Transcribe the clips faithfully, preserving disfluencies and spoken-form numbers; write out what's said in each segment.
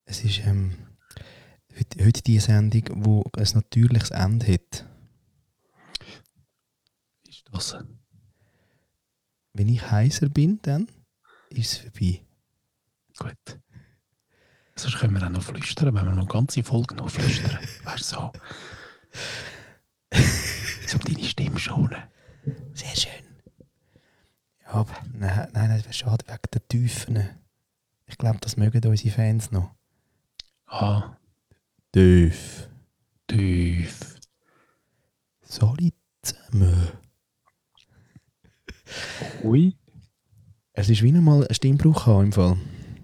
Es ist ähm, heute, heute die Sendung, die ein natürliches Ende hat. Ist das? Wenn ich heiser bin, dann ist es vorbei. Gut. Sonst können wir auch noch flüstern, wenn wir noch ganze Folge noch flüstern. Weißt du, so. Um deine Stimme schonen. Sehr schön. Ja, aber nein, nein, das wäre schade wegen der Tiefen. Ich glaube, das mögen unsere Fans noch. Ah. Tief. Tief. Solid zusammen. Ui. Es ist wie noch mal ein Stimmbruch haben im Fall.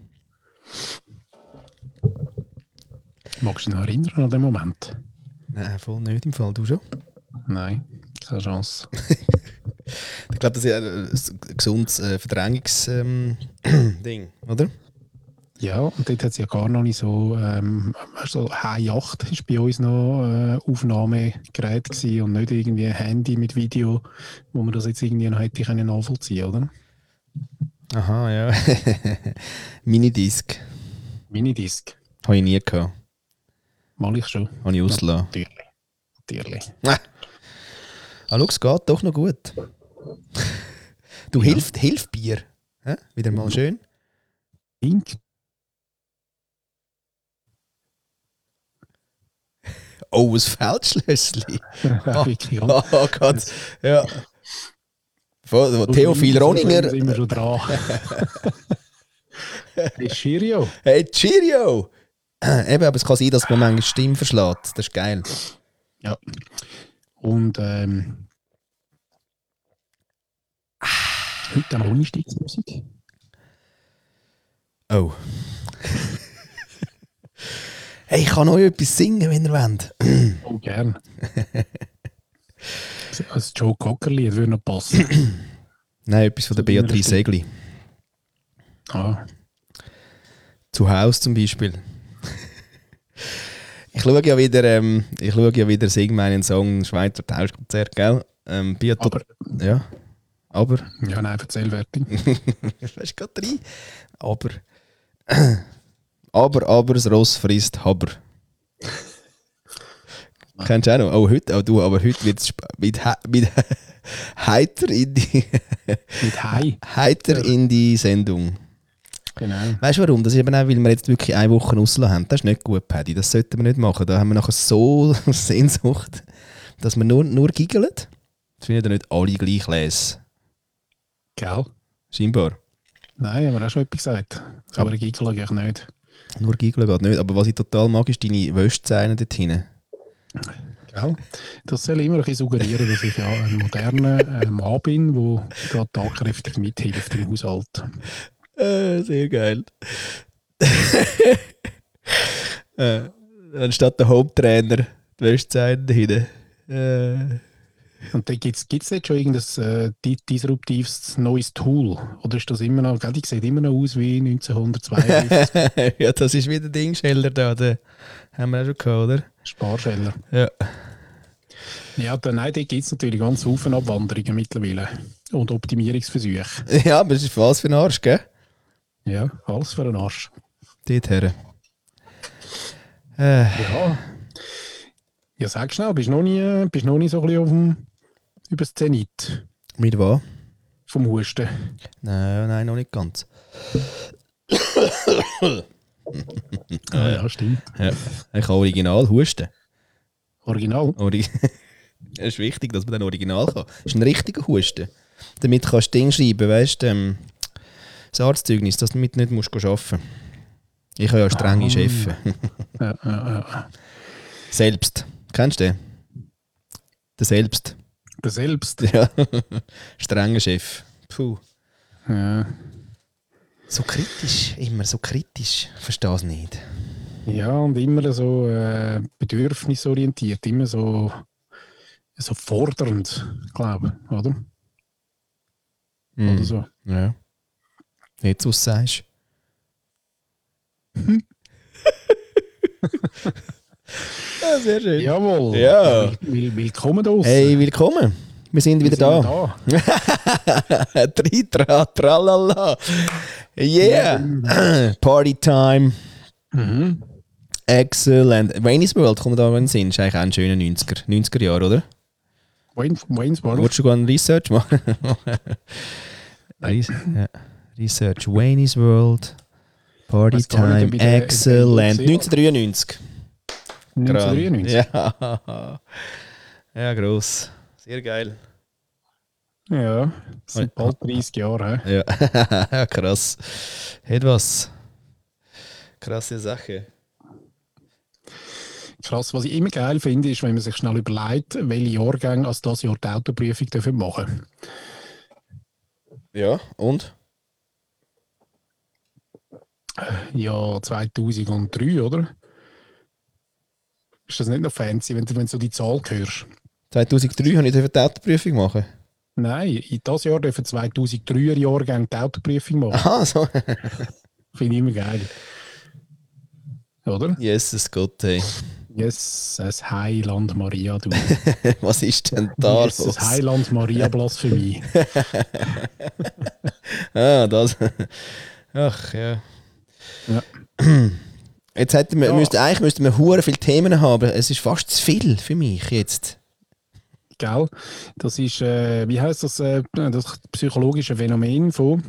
Magst du dich noch erinnern an den Moment? Nein, voll nicht im Fall. Du schon? Nein, keine Chance. Ich glaube, das ist ein gesundes äh, Verdrängungsding, ähm, oder? Ja, und dort hat es ja gar noch nicht so, ähm, so H acht war bei uns noch äh, Aufnahmegerät gewesen und nicht irgendwie ein Handy mit Video, wo man das jetzt irgendwie noch hätte können nachvollziehen, oder? Aha, ja. Minidisc. Minidisc. Habe ich nie gehabt. Mal ich schon. Habe ich ausgelassen. Natürlich. Natürlich. Ah, schau, es geht doch noch gut. Du, Ja. hilft, hilft Bier. Hä? Wieder mal schön. Pink. Oh, ein Feldschlössli. Ja, wirklich. Oh, oh Gott. Ja. Von Theophil Roninger. sind wir schon dran. Hey, Cheerio. Hey, Cheerio! Eben, aber es kann sein, dass man manchmal die Stimme verschlägt. Das ist geil. Ja. Und ähm, heute auch ohne Stiegsmusik. Oh. Hey, ich kann euch etwas singen, wenn ihr wollt. Oh, gern. Ein Joe Cocker-Lied würde noch passen. Nein, etwas von der Beatrice Segli. Ah. Zu Hause zum Beispiel. Ich schaue ja wieder, ähm, ich schaue ja wieder Sing meinen Song Schweizer Tauschkonzert, gell? Ähm, Beato- Aber, ja, aber. ja, nein, erzähl fertig. Weißt du, gerade rein. Aber. Aber, aber, das Ross frisst Haber. Kennst du auch noch? Oh, heute, oh, du, aber heute wird es sp- mit, he- mit heiter in die Mit Hai. heiter in die Sendung. Genau. Weißt du warum? Das ist eben auch, weil wir jetzt wirklich eine Woche rausgelassen haben. Das ist nicht gut, Paddy. Das sollten wir nicht machen. Da haben wir nachher so Sehnsucht, dass wir nur, nur giggeln. Das finden ja nicht alle gleich les. Gell? Scheinbar. Nein, haben wir auch schon etwas gesagt. Aber ein Giggle eigentlich nicht. Nur giggeln geht nicht. Aber was ich total mag, ist deine Wäschzähne dort hinten. Gell? Das soll immer ein bisschen suggerieren, dass ich ja ein moderner äh, Mann bin, der gerade tatkräftig mithilft im Haushalt. Äh, sehr geil. äh, anstatt der Haupttrainer, die Wäschzähne da hinten. Äh. Und da gibt es jetzt schon irgendein äh, di- disruptives neues Tool? Oder ist das immer noch, gell, die sieht immer noch aus wie neunzehnhundertzweiundfünfzig? Ja, das ist wieder Dingscheller da. Den haben wir auch schon gehabt, oder? Sparscheller. Ja. Ja, dann, nein, da gibt es natürlich ganz viele Abwanderungen mittlerweile. Und Optimierungsversuche. Ja, aber das ist was für ein Arsch, gell? Ja, alles für einen Arsch. Dort her. Äh, Ja. Ja, sag schnell, bist du noch nie, bist noch nie so ein bisschen auf dem über das Zenit mit was? vom Husten? Nein, nein, noch nicht ganz. Ah, ja, stimmt. Ja. Ich kann original husten. Original. Ori- Es ist wichtig, dass man dann original kann. Das ist ein richtiger Husten. Damit kannst du Ding schreiben, weißt du, ähm, das Arztzeugnis, dass du damit nicht musst arbeiten musst. Ich habe ja strenge Ah. Chefs. Ja, ja, ja. Selbst. Kennst du den? Der Selbst. Der Selbst. Ja. Strenger Chef. Puh. Ja. So kritisch, immer so kritisch. Verstehe es nicht. Ja, und immer so äh, bedürfnisorientiert, immer so, so fordernd, glaube ich, oder? Mm. Oder so. Ja. Jetzt, was du sagst. Ja, sehr schön. Jawohl. Ja. Will, will, willkommen da. Hey, willkommen. Wir sind wieder Wir da. sind da. Tri, tra, tralala. Yeah. Party time. Mhm. Excellent. Wayne's World kommt da in den Sinn. Ist eigentlich auch ein schöner neunziger, neunziger Jahre, oder? Wayne, Wayne's World. Wolltest du gerne Research machen? Res ja. Research. Wayne's World. Party Weiss gar nicht, Time. ob ich den- Excellent. den gesehen neunzehnhundertdreiundneunzig. neunzehnhundertdreiundneunzig. Ja. Ja, gross. Sehr geil. Ja, das sind bald dreißig Jahre. He? Ja, krass. Hat was. Krasse Sache. Krass, was ich immer geil finde, ist, wenn man sich schnell überlegt, welche Jahrgänge als das Jahr die Autoprüfung dürfen machen. Ja, und? Ja, zweitausenddrei, oder? Ist das nicht noch fancy, wenn du, wenn du so die Zahl hörst? zweitausenddrei habe ich die Autoprüfung machen. Nein, in das Jahr dürfen zweitausenddreier Jahrgänge die Autoprüfung machen. Aha, so. Finde ich immer geil. Oder? Jesus Gott, hey. Yes, das Heiland Maria, du. Was ist denn da yes, los? das Heiland Maria Blasphemie. Ah, das. Ach, ja. Ja. Jetzt hätten wir, Ja. müsste, eigentlich müssten wir hure viele Themen haben. Es ist fast zu viel für mich jetzt. Gell? Das ist, äh, wie heißt das, äh, das psychologische Phänomen von.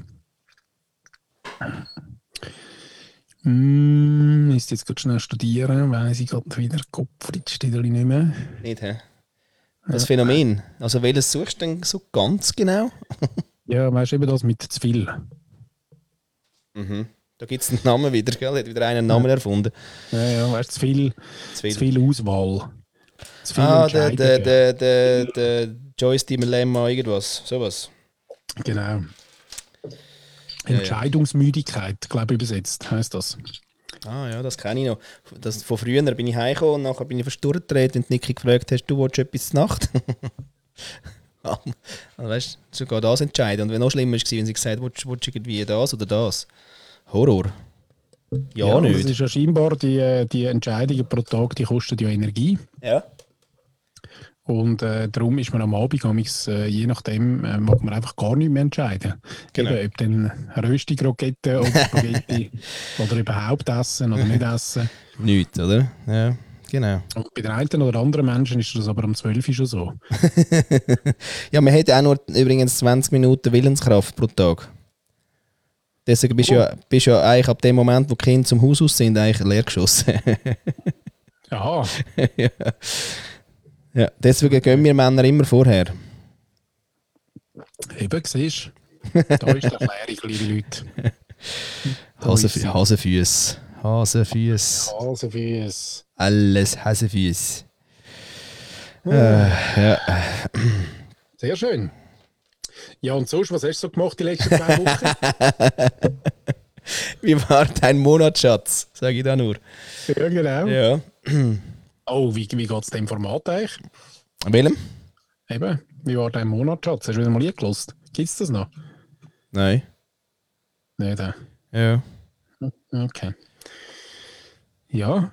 Mm, ist jetzt gerade schnell studieren, weiss ich gerade wieder, Kopf steht nicht mehr. Nicht, hä? Das Phänomen. Also welches suchst du denn so ganz genau? Ja, weißt du eben das mit zu viel. Mhm. Da gibt es einen Namen wieder, gell? Hat wieder einen Namen erfunden. Ja, ja, weißt du, zu viel, Zu viel. zu viel Auswahl. Zu viel Ah, der, der, Entscheidungen. der, der, der Joyce Dilemma, irgendwas. Sowas. Genau. ja. Entscheidungsmüdigkeit, glaube ich, übersetzt, heisst das. Ah ja, das kenne ich noch. Das, von früher bin ich heimgekommen und nachher bin ich fast durchgedreht und Niki gefragt hast, du willst etwas zur Nacht? Also, weißt du, sogar das entscheiden. Und wenn noch schlimmer war, wenn sie gesagt hat, willst, willst du irgendwie das oder das? Horror. Ja, Das nicht. ist ja scheinbar, die, die Entscheidungen pro Tag, die kosten ja Energie. Ja. Und äh, darum ist man am Abend, amigs, äh, je nachdem, äh, mag man einfach gar nicht mehr entscheiden. Genau. Eben, ob dann Röstigrokette oder Spaghetti oder überhaupt essen oder nicht essen. Nichts, oder? Ja, genau. Und bei den einen oder anderen Menschen ist das aber um zwölf Uhr schon so. Ja, man hat auch nur übrigens zwanzig Minuten Willenskraft pro Tag. Deswegen bist du ja, bist ja eigentlich ab dem Moment, wo die Kinder zum Haus aus sind, eigentlich leer geschossen. Aha, ja. Ja, deswegen gehen wir Männer immer vorher. eben, siehst du. Da ist die Erklärung, liebe Leute. Hasenfü Hasenfüße. Hasenfüße. Hasenfüße. Alles Hasenfüße. Äh, ja. Sehr schön. Ja, und sonst, was hast du so gemacht die letzten zwei Wochen? Wie war dein Monatsschatz? Sag ich da nur. Ja, genau. Ja. Oh, wie, wie geht es dem Format eigentlich? Willem? Eben, wie war dein Monatschatz? Hast du wieder mal eingelost? Gibt es das noch? Nein. Nicht, äh. Ja. Okay. Ja,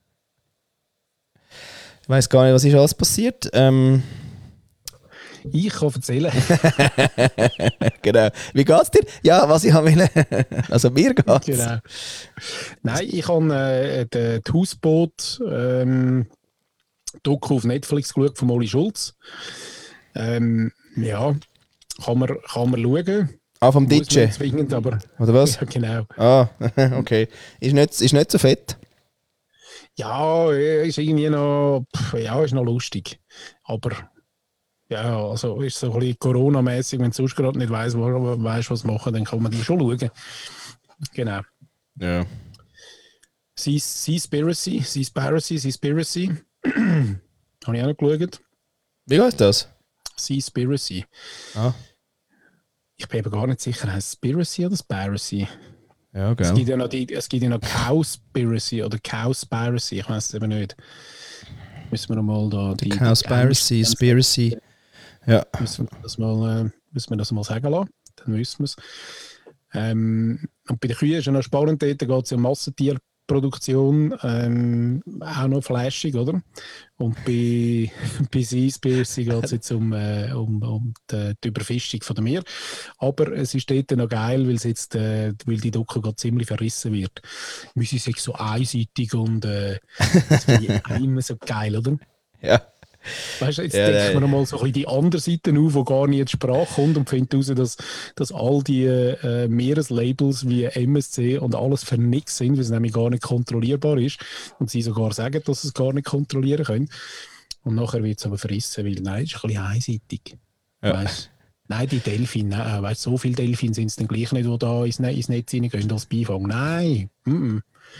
Ich weiß gar nicht, was ist alles passiert. Ähm, ich kann erzählen. genau. Wie geht's dir? Ja, was ich will. Also mir geht's. Genau. Nein, ich habe äh, die, die Hausboot ähm, Doku auf Netflix geschaut von Oli Schulz. Ähm, ja, kann man, kann man schauen. Ah, vom Muss Ditsche. nicht zwingend, aber Oder was? ja, genau. Ah, okay. Ist nicht, ist nicht so fett. Ja, ist irgendwie noch, pff, ja, ist noch lustig. Aber ja, also ist so ein bisschen Corona-mäßig, wenn du sonst gerade nicht weißt, weißt, was machen, dann kann man die schon schauen. Genau. Ja. Seaspiracy, Seaspiracy, Seaspiracy. Habe ich auch noch geschaut. Wie geht das? Seaspiracy. Ah. Ich bin eben gar nicht sicher, heißt es Spiracy oder Spiracy? Ja, Es gell. gibt ja noch, die, es gibt ja noch Cowspiracy oder Cowspiracy, ich weiß es eben nicht. Müssen wir noch mal da die... Cowspiracy, die Spiracy. Ja. Müssen wir das mal, äh, müssen wir das mal sagen lassen, dann wissen wir es. Ähm, und bei den Kühen ist ja noch spannend, dort geht es ja um Massentier, Produktion ähm, auch noch flashig, oder? Und bei, bei Seaspiracy geht es jetzt um, äh, um, um die, die Überfischung von dem Meer. Aber es ist dort noch geil, weil, es jetzt, äh, weil die Doku gerade ziemlich verrissen wird. Müssen sie so einseitig und äh, das finde ich auch immer so geil, oder? Ja. Weißt du, jetzt Ja, deckt nein. man nochmal so ein bisschen die andere Seite auf, wo gar nicht zur Sprache kommt und findet heraus, dass, dass all die äh, Meereslabels wie M S C und alles für nichts sind, weil es nämlich gar nicht kontrollierbar ist und sie sogar sagen, dass sie es gar nicht kontrollieren können. Und nachher wird es aber verrissen, weil nein, es ist ein bisschen einseitig. Ja. Weißt, nein, die Delfine, nein, weißt, so viele Delfine sind es dann gleich nicht, die da ins, ins Netz reingehen als Beifang. Nein, mm -mm.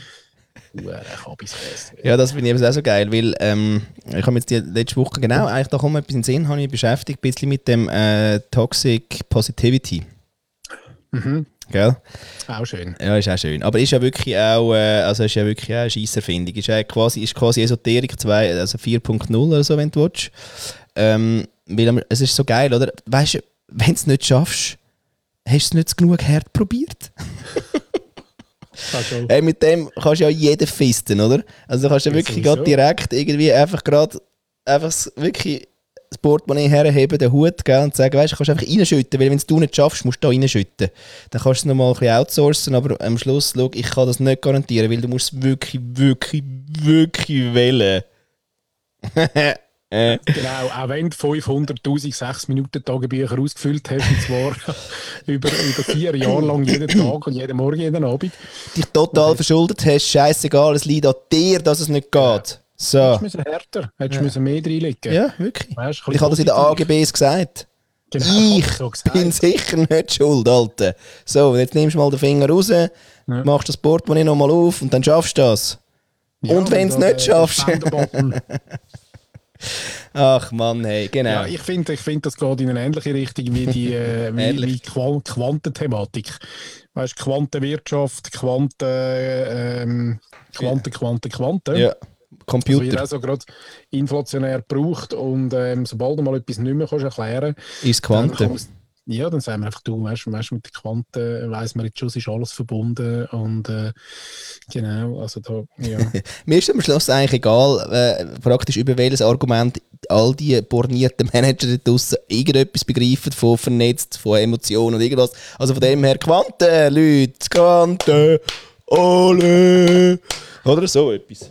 Ja, das finde ich eben auch so geil, weil ähm, ich habe jetzt die letzte Woche genau, eigentlich da kommt mir etwas in den Sinn, habe ich beschäftigt, ein bisschen mit dem äh, Toxic Positivity. Mhm. Gell? Auch schön. Ja, ist auch schön. Aber ist ja wirklich auch, äh, also ist ja wirklich auch eine Scheisserfindung. Ist ja quasi, ist quasi Esoterik zwei, also vier Punkt null oder so, wenn du willst. Ähm, weil es ist so geil, oder? Weißt du, wenn du es nicht schaffst, hast du es nicht genug hart probiert. Also, Hey, mit dem kannst du ja jeden fisten, oder? Also du kannst ja Ja, wirklich sowieso. gerade direkt irgendwie einfach gerade einfach s- wirklich das Portemonnaie herheben, den Hut, gell, und sagen, weißt du, kannst einfach reinschütten, weil wenn du es nicht schaffst, musst du da reinschütten. Dann kannst du es nochmal ein bisschen outsourcen, aber am Schluss, schau, ich kann das nicht garantieren, weil du musst es wirklich, wirklich, wirklich wählen. äh. Genau, auch wenn du fünfhunderttausend sechs Minuten Tagebücher ausgefüllt hast, und zwar über, über vier Jahre lang jeden Tag und jeden Morgen, jeden Abend. Dich total verschuldet hast, scheißegal, es liegt an dir, dass es nicht geht. So. Hättest du härter, hättest du Ja. mehr reinlegen. Ja, wirklich. Weißt, ein Ich habe das in den A G positiv. Bs gesagt. Genau, Ich hab so gesagt. bin sicher nicht schuld, Alter. So, jetzt nimmst du mal den Finger raus, machst das Portemonnaie nochmal auf und dann schaffst du das. Ja, und wenn du es da nicht der schaffst. Spenderbutton. Ach Mann, hey, genau. Ja, ich finde, ich find, das geht in eine ähnliche Richtung wie die äh, wie, Ähnlich. wie Qual Quantenthematik. Weißt, Quantenwirtschaft, Quanten, ähm, Quanten, Quanten, Quanten. ja, Das wird Computer auch so gerade inflationär gebraucht und ähm, sobald du mal etwas nicht mehr kannst erklären ist dann Quanten. kommst- ja, dann sagen wir einfach, du weißt, weißt, mit den Quanten weiss man jetzt schon, es ist alles verbunden und äh, genau, also da, ja. Mir ist am Schluss eigentlich egal, äh, praktisch über welches Argument all die bornierten Manager da draussen irgendetwas begreifen von vernetzt, von Emotionen und irgendwas. Also von dem her, Quanten, Leute, Quanten, alle. Oder so etwas.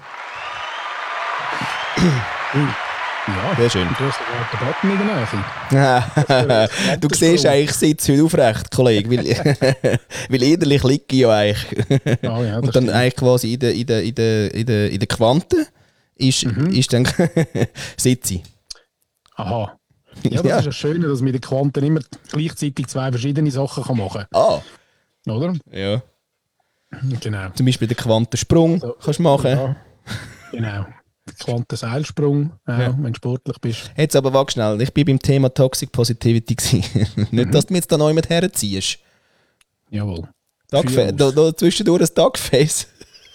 ja, Sehr schön. du hast sogar den Button in der Nähe. Du siehst eigentlich, ich sitze heute aufrecht, Kollege, weil, weil innerlich liege ich ja eigentlich. Ah, ja, das Und dann stimmt. eigentlich quasi in der, in der, in der, in der, in der Quante ist, Mhm. ist dann sitze ich. Aha. Ja, das Ja. ist das Schöne, dass man mit den Quanten immer gleichzeitig zwei verschiedene Sachen kann machen Ah, kann. Oder? ja. Genau. Zum Beispiel den Quantensprung So. kannst du machen. Ja, genau. Quantenseilsprung, auch, Ja. wenn du sportlich bist. Jetzt aber warte schnell, ich bin beim Thema Toxic Positivity gewesen. Nicht, dass du mir jetzt da noch jemand herziehst. Jawohl. Duckface, Führ da, aus. da zwischendurch ein Duckface.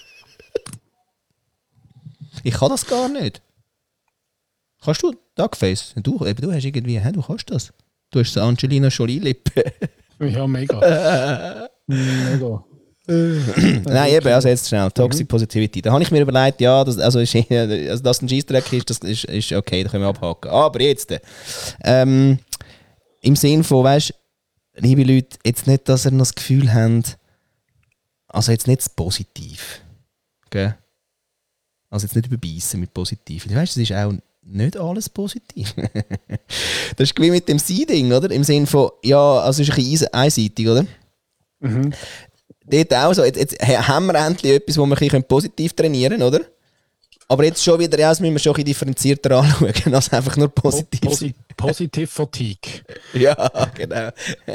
Ich kann das gar nicht. Kannst du Duckface? Du, eben, du hast irgendwie, hä, du kannst das. Du hast so Angelina Jolie-Lippen. Ja, mega. mega. Nein, eben, also jetzt schnell, Toxic Positivity. Da habe ich mir überlegt, ja, das, also, ist, also dass ein Scheissdreck ist, das ist, ist okay, da können wir abhaken. Aber jetzt, ähm, im Sinn von, weißt du, liebe Leute, jetzt nicht, dass ihr noch das Gefühl habt, also jetzt nicht das Positiv. Gell? Also jetzt nicht überbeissen mit Positiv. Weißt du, es ist auch nicht alles positiv. Das ist wie mit dem Sie-Ding, oder? Im Sinn von, ja, also es ist ein bisschen einseitig, oder? Mhm. Dort auch so, jetzt, jetzt haben wir endlich etwas, wo wir ein bisschen positiv trainieren können, oder? Aber jetzt schon wieder, ja, das müssen wir schon ein bisschen differenzierter anschauen, als einfach nur positiv. Posi Positive Fatigue. Ja, genau.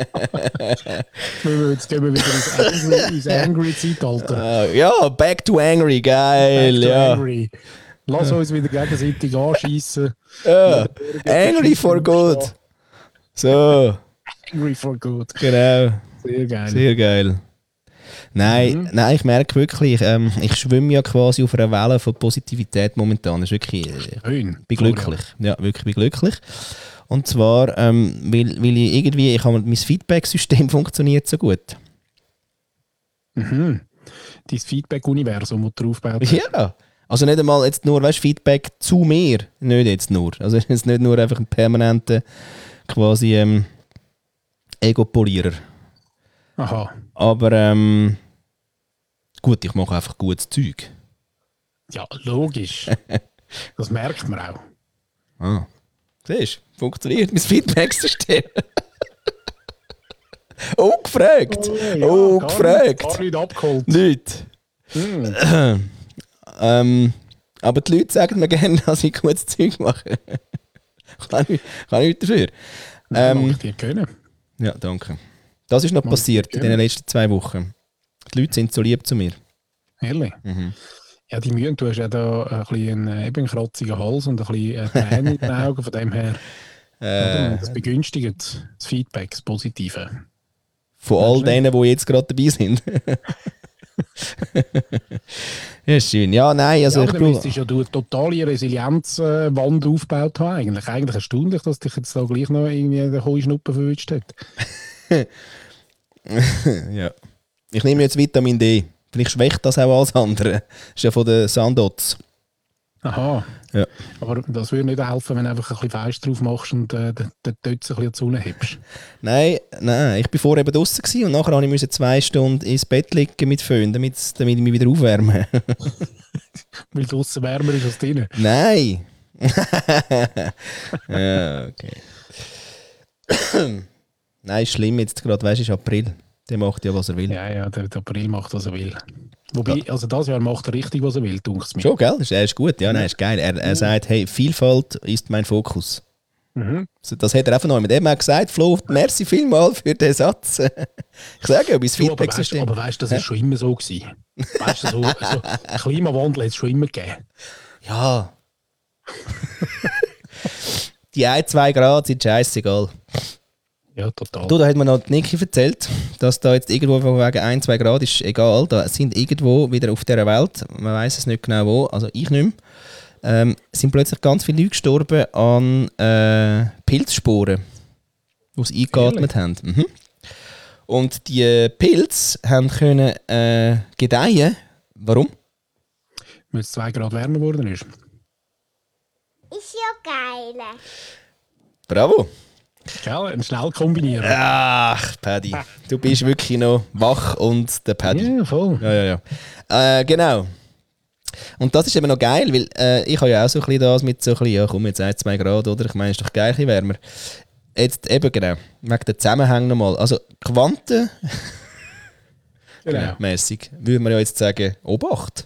Jetzt gehen wir wieder ins Angry, ins angry Zeitalter. Ah, ja, back to angry, geil, Back to ja. angry. Lass uns wieder gegenseitig anschiessen. ja. Angry for good. So, Angry for good. genau. Sehr geil. Sehr geil. Nein, Mhm. nein, ich merke wirklich, ähm, ich schwimme ja quasi auf einer Welle von Positivität momentan. Das ist wirklich, ich Schön. bin glücklich. Ja, wirklich bin glücklich. Und zwar, ähm, weil, weil ich irgendwie, ich habe, mein Feedback-System funktioniert so gut. Mhm. dein Feedback-Universum, das du aufgebaut hast. Ja, also nicht einmal jetzt nur, weißt, Feedback zu mir, nicht jetzt nur. Also es ist nicht nur einfach ein permanenter quasi ähm, Ego-Polierer. Aha. Aber ähm, gut, ich mache einfach gutes Zeug. Ja, logisch. Das merkt man auch. Ah. Siehst du, funktioniert mein Feedback-System. Oh, gefragt! Oh, ja, oh, gar gefragt! Nicht, gar nicht abgeholt. Nicht. Hm. ähm, aber die Leute sagen mir gerne, dass ich gutes Zeug mache. kann, ich, kann ich nicht dafür. Ja, Ähm, mag ich dir können. ja, danke. Das ist noch Mag passiert ich in den letzten zwei Wochen. Die Leute sind so lieb zu mir. Ehrlich? Mhm. Ja, die Mühen, du hast ja da ein bisschen einen, eben einen kratzigen Hals und ein bisschen äh, Tränen in den Augen, von dem her. Oder? Äh, Das begünstigt das Feedback, das Positive. von Meinst all du nicht? denen, die jetzt gerade dabei sind. Ja, schön. Ja, nein, also Ja, ich aber dann brauche... müsstest ja du eine totale Resilienzwand aufgebaut haben. Eigentlich. Eigentlich erstaunlich, dass dich jetzt da gleich noch irgendwie der Heuschnuppen verwünscht hat. ja. Ich nehme jetzt Vitamin D. Vielleicht schwächt das auch alles andere. Das ist ja von den Sandoz. Aha. Ja. Aber das würde nicht helfen, wenn du einfach ein bisschen Fleisch drauf machst und äh, den den Tötz ein bisschen an die Sonne hebst. Nein, nein, ich war vorher eben draußen gewesen und nachher musste ich zwei Stunden ins Bett liegen mit Föhn, damit, damit ich mich wieder aufwärme. Weil draußen wärmer ist als drinnen. Nein! Ja, okay. Nein, ist schlimm jetzt gerade, weißt du, es ist April. Der macht ja, was er will. Ja, ja, der, der April macht, was er will. Wobei, also das Jahr macht er richtig, was er will, denke ich mir. Schon, gell? Er ist gut, ja, nein, ist geil. Er, er sagt, hey, Vielfalt ist mein Fokus. Mhm. Also das hat er einfach noch mit dem gesagt. Flo, merci vielmal für den Satz. Ich sage ja, mein Du, aber weißt, Feedback-System. aber weißt, das ist schon immer so gewesen. Weißt du, so, so Klimawandel hat es schon immer gegeben. Ja. Die ein, zwei Grad sind scheißegal. Ja, total. Du, da hat mir noch die Niki erzählt, dass da jetzt irgendwo von wegen ein, zwei Grad ist egal. Da sind irgendwo wieder auf dieser Welt, man weiß es nicht genau wo, also ich nicht mehr, ähm, sind plötzlich ganz viele Leute gestorben an äh, Pilzsporen, die sie eingeatmet haben. Mhm. Und die Pilze haben können äh, gedeihen. Warum? Weil es zwei Grad wärmer geworden ist. Ist ja geil. Bravo! Gell? Schnell kombinieren. Ach, Paddy, du bist wirklich noch wach und der Paddy. Ja, voll. Ja, ja, ja. Äh, genau. Und das ist eben noch geil, weil äh, ich habe ja auch so ein bisschen das mit so ein bisschen, ja komm, jetzt ein, zwei Grad, oder? Ich meine, es ist doch geil, ein bisschen wärmer. Jetzt eben genau, wegen der Zusammenhänge nochmal. Also Quanten Genau. mäßig würde man ja jetzt sagen, Obacht.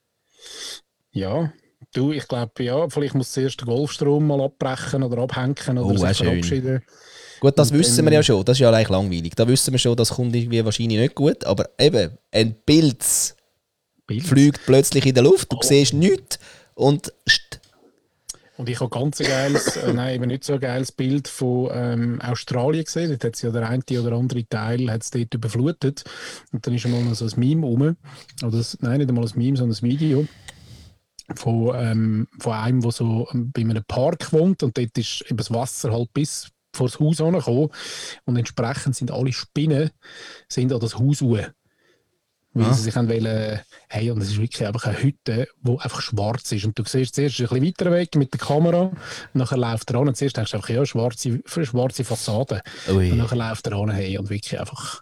Ja. Du, ich glaube, ja, vielleicht muss zuerst der Golfstrom mal abbrechen oder abhängen oder Oh, sich auch schön. verabschieden. Gut, das Und wissen dann- wir ja schon, das ist ja eigentlich langweilig. Da wissen wir schon, das kommt irgendwie wahrscheinlich nicht gut, aber eben, ein Pilz Bild. fliegt plötzlich in der Luft, du Oh. siehst nichts und st- Und ich habe ganz ein geiles, äh, nein, eben nicht so ein geiles Bild von ähm, Australien gesehen. Dort hat es ja der eine oder andere Teil hat's dort überflutet. Und dann ist einmal noch so ein Meme rum. Oder das, nein, nicht einmal ein Meme, sondern ein Video von, ähm, von einem, der so ähm, bei einem Park wohnt. Und dort ist eben das Wasser halt bis vor das Haus angekommen. Und entsprechend sind alle Spinnen sind an das Haus hoch. Weil Ah. sie sich haben wollen, hey, und es ist wirklich einfach eine Hütte, die einfach schwarz ist. Und du siehst zuerst ein bisschen weiter weg mit der Kamera, und nachher läuft er an und zuerst denkst du einfach, ja, schwarze, schwarze Fassade. Ui. Und nachher läuft er an, hey, und wirklich einfach...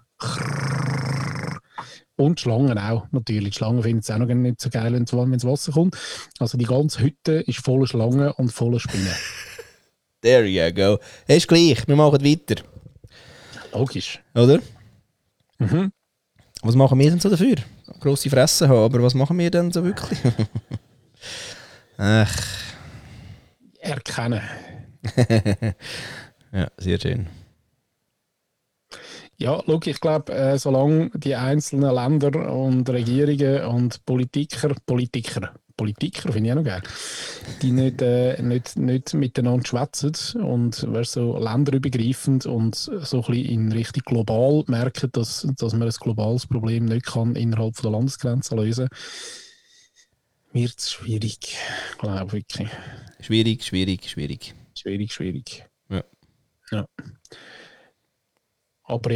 Und die Schlangen auch, natürlich. Die Schlangen finden es auch noch nicht so geil, wenn das Wasser kommt. Also die ganze Hütte ist voller Schlangen und voller Spinnen. There you go. Ist gleich, wir machen weiter. Logisch. Oder? Mhm. Was machen wir denn so dafür? Grosse Fresse haben, aber was machen wir denn so wirklich? Ach. Erkennen. Ja, sehr schön. Ja, schau, ich glaube, äh, solange die einzelnen Länder und Regierungen und Politiker, Politiker, Politiker finde ich auch noch geil, die nicht, äh, nicht, nicht miteinander schwätzen und weißt, so länderübergreifend und so ein bisschen in Richtung global merken, dass, dass man ein globales Problem nicht kann innerhalb von der Landesgrenze lösen kann, wird es schwierig. Ich glaube wirklich. Schwierig, schwierig, schwierig. Schwierig, schwierig. Ja. Ja. Aber ja,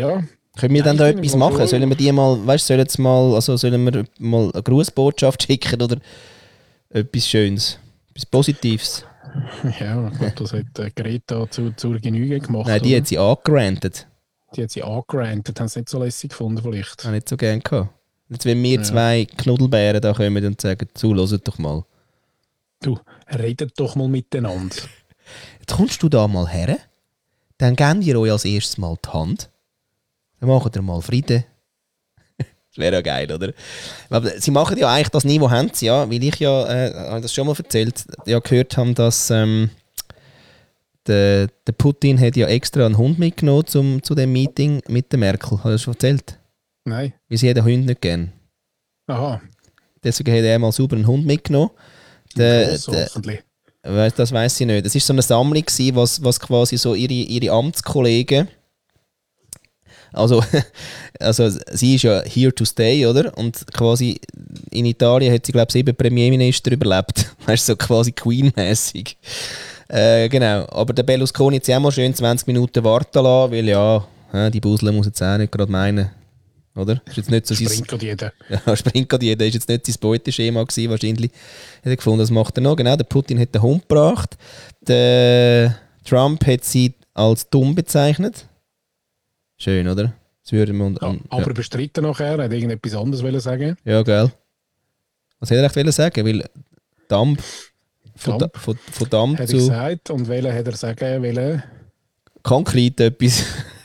Können wir Nein, dann da ich finde etwas mal machen? schon- Sollen wir die mal, weißt, sollen, jetzt mal, also sollen wir mal eine Grußbotschaft schicken oder etwas Schönes, etwas Positives? Ja, ich glaube, das hat äh, Greta zu, zur Genüge gemacht. Nein, die oder? hat sie angerantet. die hat sie angerantet, haben sie nicht so lässig gefunden vielleicht. Habe ich nicht so gerne gehabt. Jetzt, wenn wir Ja. zwei Knuddelbären da kommen und sagen, zu, hört doch mal. Du, redet doch mal miteinander. Jetzt kommst du da mal her, dann geben wir euch als erstes mal die Hand. Dann machen wir mal Frieden. Das wäre ja geil, oder? Aber sie machen ja eigentlich das nie, wo haben sie ja, weil ich ja, äh, habe das schon mal erzählt, ja gehört habe, dass ähm, der, der Putin hat ja extra einen Hund mitgenommen zum, zu dem Meeting mit der Merkel. Hast du das schon erzählt? Nein. Weil sie hat den Hund nicht gern. Aha. Deswegen hat er mal sauber einen Hund mitgenommen. Der, Gross, der, hoffentlich. Weiss- Das weiß ich nicht. Es war so eine Sammlung, gewesen, was, was quasi so ihre, ihre Amtskollegen. Also, also, sie ist ja here to stay, oder? Und quasi in Italien hat sie, glaube ich, sieben Premierminister überlebt. Weißt du, so quasi Queen-mäßig. Äh, genau. Aber der Berlusconi hat sie auch mal schön zwanzig Minuten warten lassen, weil ja, hä, die Busle muss jetzt auch nicht gerade meinen. Oder? Ist jetzt nicht so sein- Springt gerade jeder. ja, springt gerade jeder. Ist jetzt nicht sein Beuteschema gewesen, wahrscheinlich. Hat er gefunden, das macht er noch. Genau, der Putin hat den Hund gebracht. Der Trump hat sie als dumm bezeichnet. Schön, oder? Das würde man... Ja, aber bestritten nachher, er hat irgendetwas anderes wollen sagen. Ja, ja, gell. Was hätte er echt wollen sagen? Weil Dampf... Von, Dampf. Da- von, von Dampf Hat er zu gesagt. Und welchen hat er sagen wollen? Konkret etwas.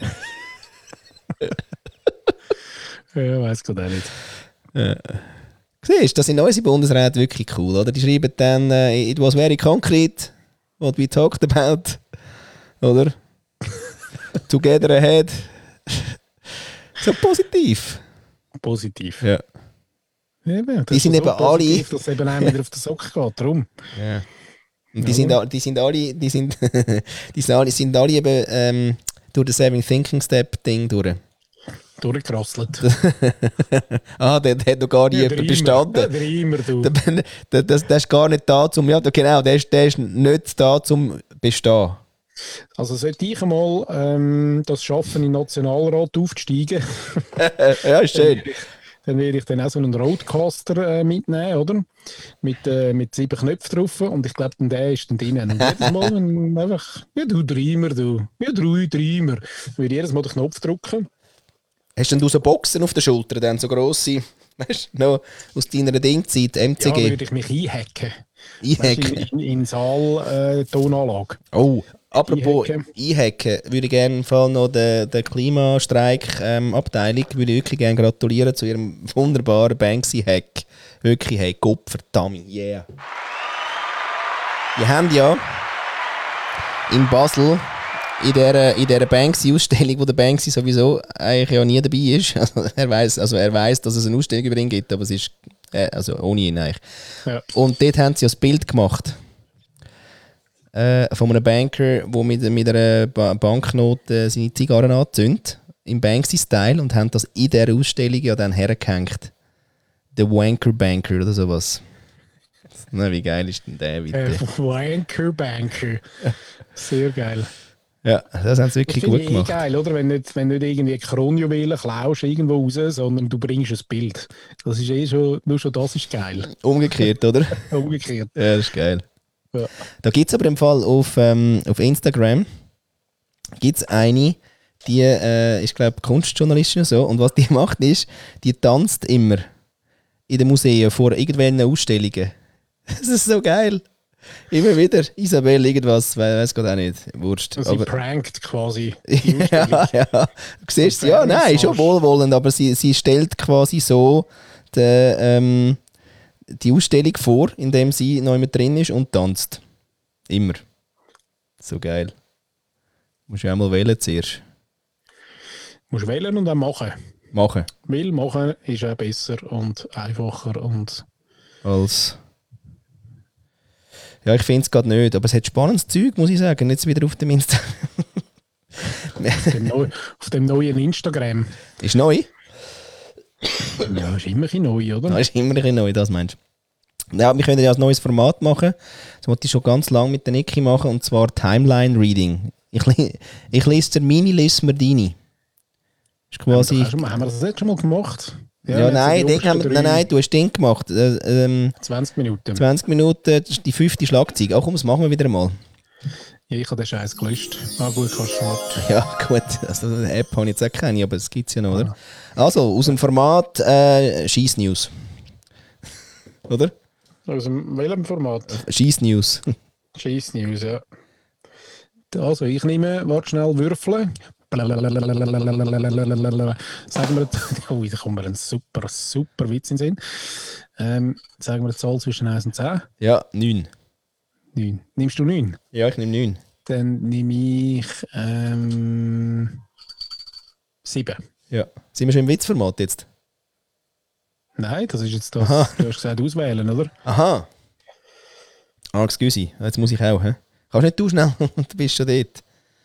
Ja, weiß gerade auch nicht. Siehst du, das sind unsere Bundesräte wirklich cool, oder? Die schreiben dann, äh, it was very concrete, what we talked about, oder? Together ahead. So positiv. Positiv. Ja. Eben, das Die ist sind so eben positiv, alle- dass es eben einem wieder auf den Sock geht. Darum. ja. Und die, Ja. sind, a- die sind alle, die sind, die sind alle, sind alle eben ähm, durch das Seven Thinking Step Ding durch. Durchgerasselt. Ah, der, der hat noch gar nie Ja, jemand der Immer, bestanden. der Immer, du. Der, der, der, der ist gar nicht da zum, ja genau, der ist, der ist nicht da zum bestehen. Also sollte ich einmal ähm, das schaffen, in den Nationalrat aufzusteigen, Ja, ist schön. dann werde ich dann auch so einen Roadcaster äh, mitnehmen, oder? Mit, äh, mit sieben Knöpfen drauf und ich glaube, der ist dann drin. Und jedes Mal wenn einfach, ja du Dreimer, du, ja drei Dreimer, würde jedes Mal den Knopf drücken. Hast denn du so Boxen auf der Schulter, dann so grosse, weißt du, noch aus deiner Dingzeit, M C Ja, G? dann würde ich mich einhacken. Weißt, Einhacken. in, in, in Saal äh, Tonanlage. Oh, apropos Einhacken. Einhacken, würde ich gerne im Fall noch der, der Klimastreik-Abteilung würde ich wirklich gerne gratulieren zu ihrem wunderbaren Banksy-Hack. Wirklich, hey, Gott verdammt, yeah. Die haben ja in Basel in dieser, in dieser Banksy-Ausstellung, wo der Banksy sowieso eigentlich ja nie dabei ist. Also er weiß, also er weiss, dass es eine Ausstellung über ihn gibt, aber es ist äh, also ohne ihn eigentlich. Ja. Und dort haben sie ja das Bild gemacht äh, von einem Banker, der mit, mit einer ba Banknote seine Zigarren anzündet, im Banksy-Style, und haben das in dieser Ausstellung ja dann hergehängt. Der Wanker Banker oder sowas. Na, wie geil ist denn der bitte? Äh, Wanker Banker. Sehr geil. Ja, das haben sie Das wirklich finde gut ich eh gemacht. geil, oder? Wenn nicht, wenn nicht irgendwie Kronjuwelen klaust irgendwo raus, sondern du bringst ein Bild. Das ist eh schon, nur schon das ist geil. Umgekehrt, oder? Umgekehrt. Ja, das ist geil. Ja. Da gibt es aber im Fall auf, ähm, auf Instagram gibt's eine, die äh, ist, glaube ich, Kunstjournalistin und so. Und was die macht ist, die tanzt immer in den Museen vor irgendwelchen Ausstellungen. Das ist so geil. Immer wieder. Isabel, irgendwas, we weiß gerade auch nicht. Wurscht. Sie Aber, prankt quasi. die Ausstellung. ja, ja. Du siehst, So ja, nein, schon Vernissage. wohlwollend, aber sie, sie stellt quasi so den, ähm, die Ausstellung vor, indem sie noch immer drin ist und tanzt. Immer. So geil. Musst du ja auch mal wählen zuerst. Musst wählen und dann machen. Machen. Weil machen ist auch besser und einfacher und Als. Ja, ich finde es gerade nicht, aber es hat spannendes Zeug, muss ich sagen. Jetzt wieder auf dem Insta. auf dem, neu, auf dem neuen Instagram. Ist neu? Ja, ist immer ein neu, oder? Das ist immer ein bisschen neu, das meinst du. Ja, wir können ja ein neues Format machen. Das wollte ich schon ganz lange mit der Niki machen, und zwar Timeline Reading. Ich, li- ich lese dir meine, lese mir deine. Ist quasi... Haben wir, haben wir das nicht schon mal gemacht? Ja, ja nein, den haben wir, nein, nein, du hast Ding gemacht. Äh, ähm, zwanzig Minuten. zwanzig Minuten, das ist die fünfte Schlagzeug. Ach komm, das machen wir wieder mal. Ja, ich habe den Scheiß gelöscht. Ah gut, kannst du starten. Ja, gut. Also eine App habe ich jetzt auch keine, aber das gibt es ja noch, oder? Also, aus dem Format äh, Scheiss News. Oder? Aus dem welchem Format? Scheiss News. Scheiss News, ja. Also, ich nehme, warte schnell, Würfeln. Sagen wir, oh, da kommt mir ein super, super Witz in den Sinn. Ähm, sagen wir eine Zahl zwischen eins und zehn. Ja, neun. neun. Nimmst du neun? Ja, ich nehme neun. Dann nehme ich ähm, sieben. Ja. Sind wir schon im Witzformat jetzt? Nein, das ist jetzt das. Aha. Du hast gesagt, auswählen, oder? Aha. Ah, excuse. Jetzt muss ich auch. He? Kannst nicht du schnell? Du bist schon dort.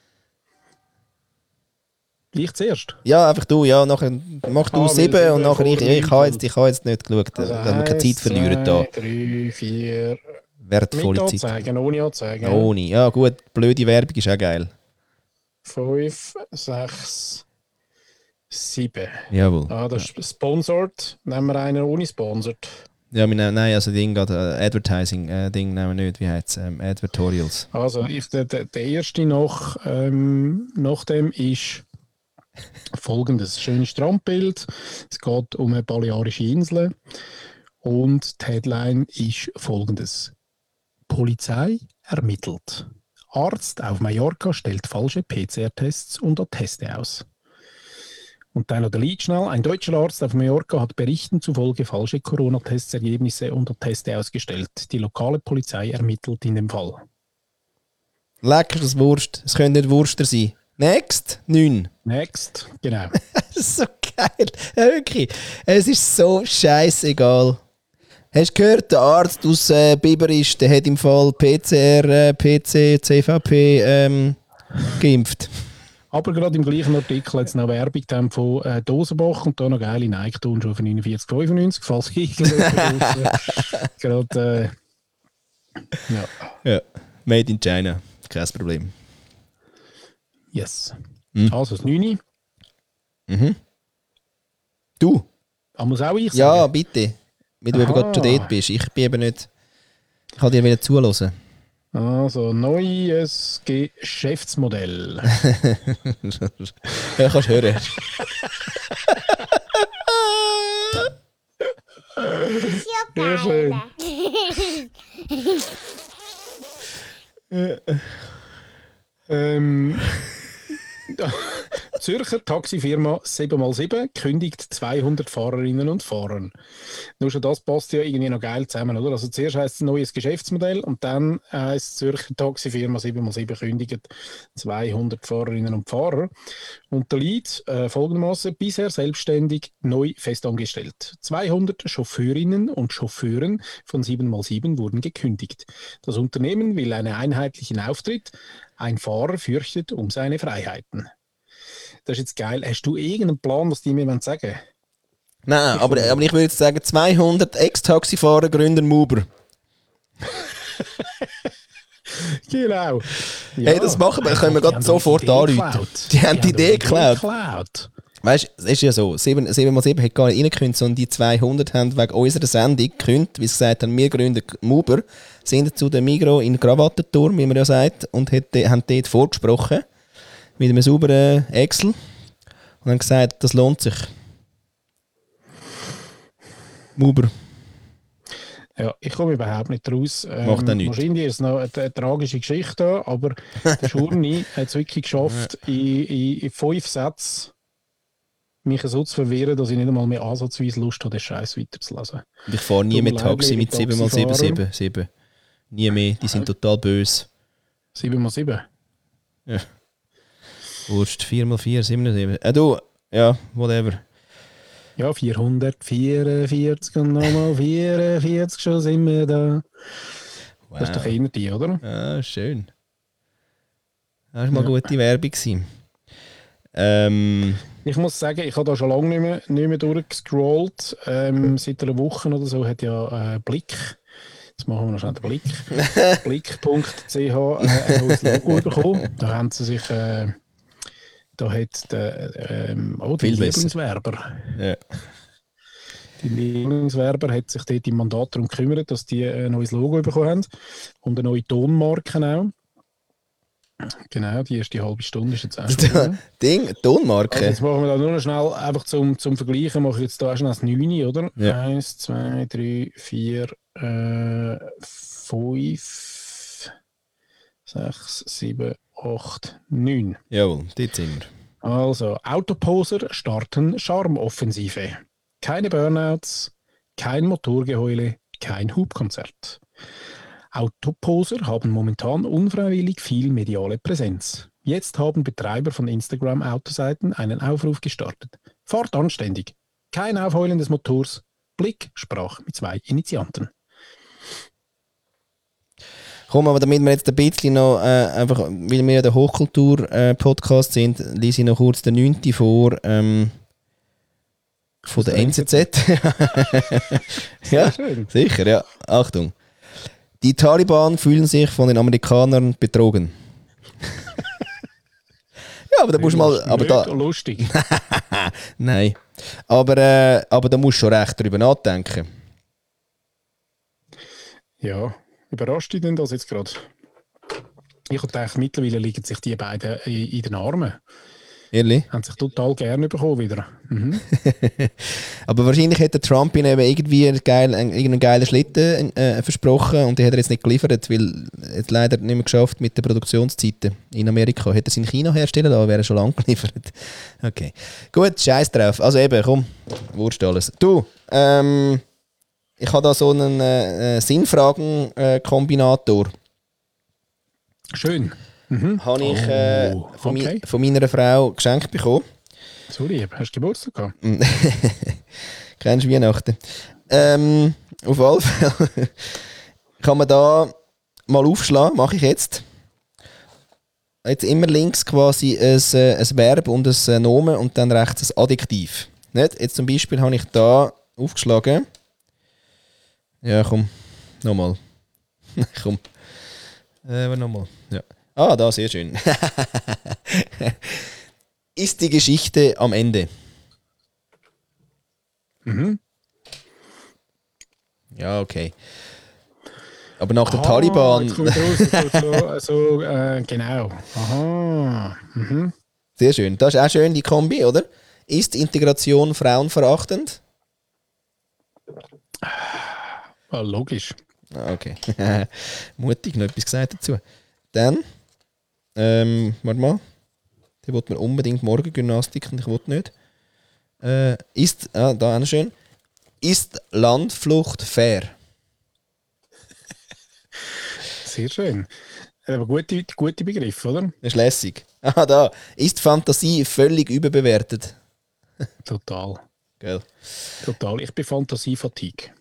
Ich zuerst. Ja, einfach du. Ja, nachher mach du Ah, sieben weil und du nachher ich. vor Ich habe jetzt, ich habe jetzt nicht geschaut. Also Da haben wir keine eins, Zeit verlieren da. zwei, drei, vier. Wertvolle Mit Zeit. anzeigen, ohne anzeigen. Ohne. Ja, gut. Blöde Werbung ist auch geil. fünf, sechs, sieben. Jawohl. Ah, das ist sponsored. Nehmen wir einen ohne sponsored. Ja, wir nehmen, nein, also Ding geht, äh, Advertising, äh, Ding nehmen wir nicht, wie heißt es? Ähm, Advertorials. Also, ich, der, der der erste nach, ähm, nach dem ist folgendes: schönes Strandbild. Es geht um eine balearische Insel. Und die Headline ist folgendes: Polizei ermittelt. Arzt auf Mallorca stellt falsche P C R-Tests und Atteste aus. Und dann noch der Lied schnell. Ein deutscher Arzt auf Mallorca hat Berichten zufolge falsche Corona-Testergebnisse und Atteste ausgestellt. Die lokale Polizei ermittelt in dem Fall. Lecker ist das Wurst. Es könnte nicht Wurster sein. Next, neun. Next, genau. Das ist so geil. Ja, wirklich. Es ist so scheißegal. Hast du gehört, der Arzt aus äh, Biberisch, der hat im Fall P C R, äh, P C, C V P ähm, geimpft. Aber gerade im gleichen Artikel hat es noch Werbung dann von äh, Dosenbach und da noch geile Nike-Turnschuhe für neunundvierzig fünfundneunzig, falls irgendjemand gerade äh, ja. Ja, made in China. Kein Problem. Yes. Hm. Also das neune. Mhm. Du? Ah, muss auch ich sagen? Ja, bitte. Weil du Aha. eben gerade schon dort bist. Ich bin eben nicht... Ich kann dir wieder zuhören. Also, neues Geschäftsmodell. Ja, kannst hören. Ist ja Sehr schön. geil. ähm, Zürcher Taxifirma sieben mal sieben kündigt zweihundert Fahrerinnen und Fahrern. Nur schon das passt ja irgendwie noch geil zusammen, oder? Also zuerst heisst es ein neues Geschäftsmodell und dann heisst Zürcher Taxifirma sieben mal sieben kündigt zweihundert Fahrerinnen und Fahrer. Und der Lied äh, folgendermaßen: bisher selbstständig, neu festangestellt. zweihundert Chauffeurinnen und Chauffeuren von sieben mal sieben wurden gekündigt. Das Unternehmen will einen einheitlichen Auftritt. Ein Fahrer fürchtet um seine Freiheiten. Das ist jetzt geil. Hast du irgendeinen Plan, was die mir sagen wollen? Nein, Ich aber, finde- aber ich würde jetzt sagen, zweihundert Ex-Taxifahrer gründen Uber. Genau. Hey, das machen wir, können wir Die gerade haben sofort die Idee anrufen. geklaut. Die haben die doch Idee geklaut. geklaut. Weißt du, es ist ja so, sieben mal sieben hat gar nicht reingekündigt, sondern die zweihundert haben wegen unserer Sendung gekündigt, wie sie gesagt haben, wir gründen Uber, sind zu dem Migros in Krawatenturm, wie man ja sagt, und hat, haben dort vorgesprochen, mit einem sauberen Excel, und haben gesagt, das lohnt sich. Uber. Ja, ich komme überhaupt nicht raus. Ähm, Macht auch nichts. Wahrscheinlich ist es noch eine, eine tragische Geschichte da, aber der Schurni hat es wirklich geschafft, in, in, in fünf Sätzen mich so zu verwirren, dass ich nicht einmal mehr ansatzweise Lust habe, den Scheiß weiterzulesen. Und ich fahre nie Tut mir mit leid, Taxi liebe mit sieben mal sieben Taxifahrer. sieben sieben. Nie mehr, die sind total böse. sieben mal sieben. Wurst, vier mal vier, sieben mal sieben. Äh, du, ja, whatever. Ja, vierhundertvierundvierzig und nochmal vierundvierzig, schon sind wir da. Wow. Das ist doch eher die, oder? Ah, schön. Das war mal Ja. gute Werbung. gewesen. Ähm, Ich muss sagen, ich habe da schon lange nicht mehr, nicht mehr durchgescrollt. Ähm, seit einer Woche oder so hat ja äh, Blick, jetzt machen wir noch schnell den Blick, blick punkt c h äh, ein neues Logo bekommen. Da haben sie sich äh, da hat der, ähm, oh, der Viel besser. Lieblingswerber. Ja. Die Lieblingswerber hat sich dort im Mandat darum gekümmert, dass die ein neues Logo bekommen haben und eine neue Tonmarke auch. Genau, die erste halbe Stunde ist jetzt auch schon. Ding, Tonmarke. Also jetzt machen wir da nur noch schnell, einfach zum, zum Vergleichen, mache ich jetzt da auch schnell das neun, oder? Ja. Eins, zwei, drei, vier, äh, fünf, sechs, sieben, acht, neun. Jawohl, dort sind wir. Also, Autoposer starten Charmoffensive. Keine Burnouts, kein Motorgeheule, kein Hubkonzert. Autoposer haben momentan unfreiwillig viel mediale Präsenz. Jetzt haben Betreiber von Instagram-Autoseiten einen Aufruf gestartet. Fahrt anständig. Kein Aufheulen des Motors. Blick sprach mit zwei Initianten. Komm, aber damit wir jetzt ein bisschen noch, äh, einfach, weil wir ja der Hochkultur-Podcast sind, lese ich noch kurz den neunten vor, ähm, von der N Z Z. Ja, schön. sicher, ja. Achtung. Die Taliban fühlen sich von den Amerikanern betrogen. Ja, aber da musst du mal... Aber da, lustig. nein. Aber, äh, aber da musst du schon recht drüber nachdenken. Ja, überrascht dich denn das jetzt gerade? Ich denke, mittlerweile liegen sich die beiden in, in den Armen. Ehrlich? Haben sich total gerne bekommen wieder. Mhm. Aber wahrscheinlich hätte Trump ihnen eben irgendwie einen geilen, irgendeinen geilen Schlitten äh, versprochen und die hat er jetzt nicht geliefert, weil er es leider nicht mehr geschafft mit den Produktionszeiten in Amerika. Hätte er es in China herstellen lassen, wäre er schon lange geliefert. Okay. Gut, scheiß drauf. Also eben, komm, Wurst alles. Du, ähm, ich habe da so einen äh, Sinnfragen-Kombinator. Schön. Mhm. Habe ich äh, Oh, von, okay. mi- von meiner Frau geschenkt bekommen. So lieb. Hast du Geburtstag gehabt? Kennst du Weihnachten? Ähm, auf alle Fälle kann man da mal aufschlagen, mache ich jetzt. Jetzt immer links quasi ein, äh, ein Verb und ein äh, Nomen und dann rechts ein Adjektiv. Nicht? Jetzt zum Beispiel habe ich da aufgeschlagen. Ja, komm, nochmal. komm. Äh, nochmal. Ja. Ah, da, sehr schön. Ist die Geschichte am Ende? Mhm. Ja, okay. Aber nach den Ah, Taliban... jetzt kommt raus, so, so, so äh, genau. Aha. Mhm. Sehr schön. Das ist auch schön, die Kombi, oder? Ist Integration frauenverachtend? Ah, logisch. Ah, okay. Mutig, noch etwas gesagt dazu. Dann, ähm, warte mal. Die will mir unbedingt Morgengymnastik und ich will nicht. Äh, ist, ah, da auch noch schön. Ist Landflucht fair? Sehr schön. Aber gute, gute Begriff, oder? Das ist lässig. Ah, da. Ist Fantasie völlig überbewertet? Total. Gell. Total. Ich bin Fantasie-Fatigue.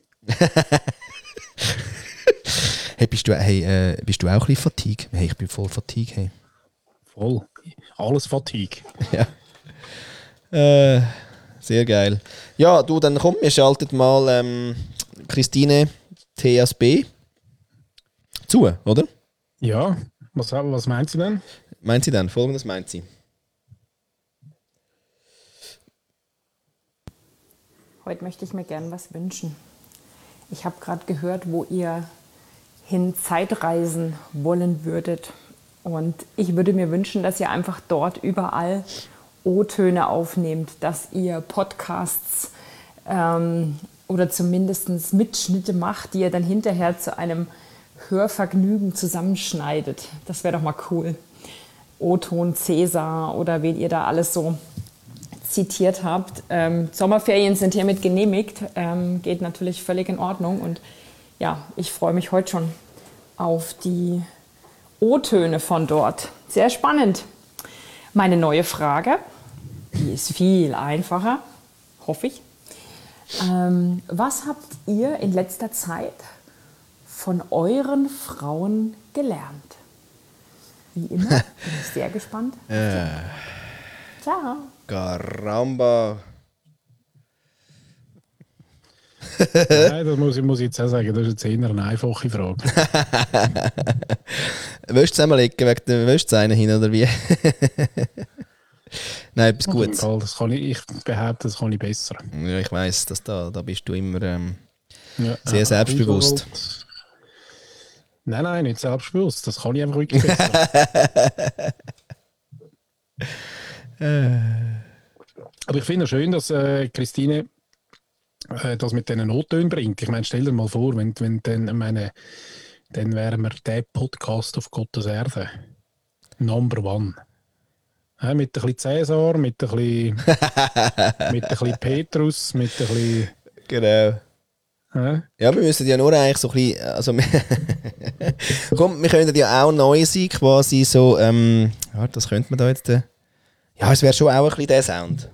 Hey, bist du, hey, äh, bist du auch ein bisschen Fatigue? Hey, ich bin voll Fatigue. Hey. Voll. Alles Fatigue. Ja. Äh, sehr geil. Ja, du, dann komm, wir schalten mal ähm, Christine T S B zu, oder? Ja, was, was meinst du denn? Meint sie dann? Folgendes meint sie. Heute möchte ich mir gern was wünschen. Ich habe gerade gehört, wo ihr hin Zeitreisen wollen würdet. Und ich würde mir wünschen, dass ihr einfach dort überall O-Töne aufnehmt, dass ihr Podcasts ähm, oder zumindest Mitschnitte macht, die ihr dann hinterher zu einem Hörvergnügen zusammenschneidet. Das wäre doch mal cool. O-Ton Cäsar oder wen ihr da alles so zitiert habt. Ähm, Sommerferien sind hiermit genehmigt. Ähm, geht natürlich völlig in Ordnung. Und ja, ich freue mich heute schon auf die O-Töne von dort. Sehr spannend. Meine neue Frage, die ist viel einfacher, hoffe ich. Ähm, was habt ihr in letzter Zeit von euren Frauen gelernt? Wie immer, bin ich sehr gespannt. Äh, Ciao. Caramba. Nein, das muss ich, muss ich jetzt auch sagen, das ist jetzt eher eine einfache Frage. Willst du zusammenlegen wegen der Wäschzähne hin, oder wie? Nein, etwas Gutes. Das kann ich, ich behaupte, das kann ich besser. Ja, ich weiss, dass da, da bist du immer ähm, Ja, sehr äh, selbstbewusst. Nein, nein, nicht selbstbewusst. Das kann ich einfach wirklich besser. Aber ich finde es schön, dass äh, Christine äh, das mit diesen Nottönen bringt. Ich meine, stell dir mal vor, wenn, wenn dann, meine, dann wären wir der Podcast auf Gottes Erde. Number one. Ja, mit ein bisschen Cäsar, mit ein bisschen, mit ein bisschen Petrus, mit ein bisschen... Genau. Ja, Ja, wir müssen ja nur eigentlich so ein bisschen, also komm, wir können ja auch neu sein, quasi so, ähm, ja, das könnte man da jetzt, äh, ja, es wäre schon auch ein bisschen der Sound.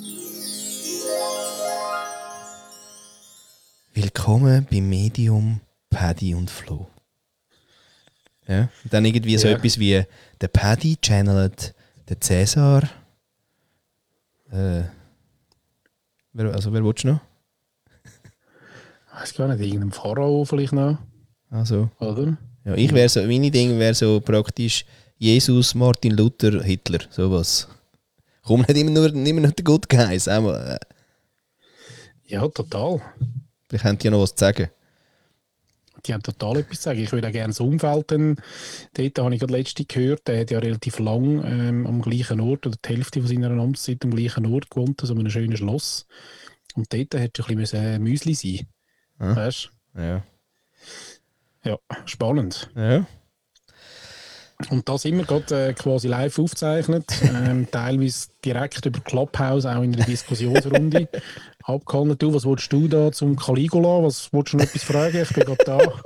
Willkommen beim Medium Paddy und Flo. Ja, und dann irgendwie so Ja. etwas wie, der Paddy channelt den Cäsar, äh, wer, also wer willst du noch? ich weiß gar nicht, irgendeinem Pharao vielleicht noch, Also. oder? Ja, ich wäre so, meine Ding wäre so praktisch Jesus, Martin Luther, Hitler, sowas. Komm, nicht immer nur, nicht immer nur der Good Guys, auch mal, äh, Ja, total. vielleicht haben die ja noch was zu sagen. Die haben total etwas zu sagen. Ich würde auch gerne das Umfeld dann, dort habe ich gerade letzte gehört, der hat ja relativ lang ähm, am gleichen Ort, oder die Hälfte von seiner Amtszeit am gleichen Ort gewohnt, also in einem schönen Schloss. Und dort hätte ein bisschen Müsli sein. Ah. Weißt Ja. du? Ja, spannend. Ja. Und das immer gerade äh, quasi live aufgezeichnet, ähm, teilweise direkt über Clubhouse, auch in einer Diskussionsrunde abgehandelt. Du, was willst du da zum Caligula? Was willst du noch etwas fragen? Ich bin gerade da.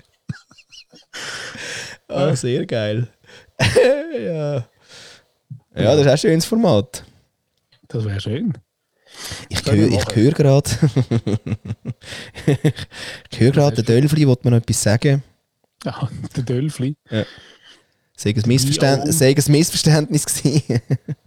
Ah, sehr geil. ja. Ja, das ist auch ein schönes Format. Das wäre schön. Ich Können wir höre ich machen. höre gerade, ich höre gerade, der Dölfli wollte mir noch etwas sagen. Ja, der Dölfli. Sei ein, Missverständ Ja. sei ein Missverständnis gewesen.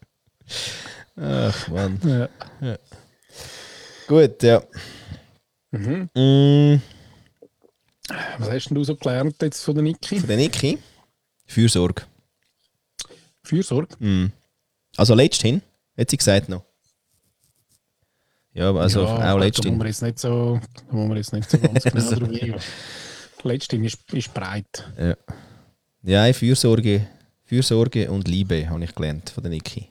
Ach, Mann. Ja. Gut, ja. Mhm. Mm, Was hast denn du so gelernt jetzt von der Niki? von der Niki. Fürsorge. Fürsorge? Mm. Also letzthin, hat sie gesagt noch. Ja, aber also ja, auch Da muss letzthin. man jetzt nicht so, da muss man jetzt nicht so ganz genau drauf eingehen. Letztendlich ist, ist breit. Ja. Ja, Fürsorge, Fürsorge und Liebe habe ich gelernt von der Niki.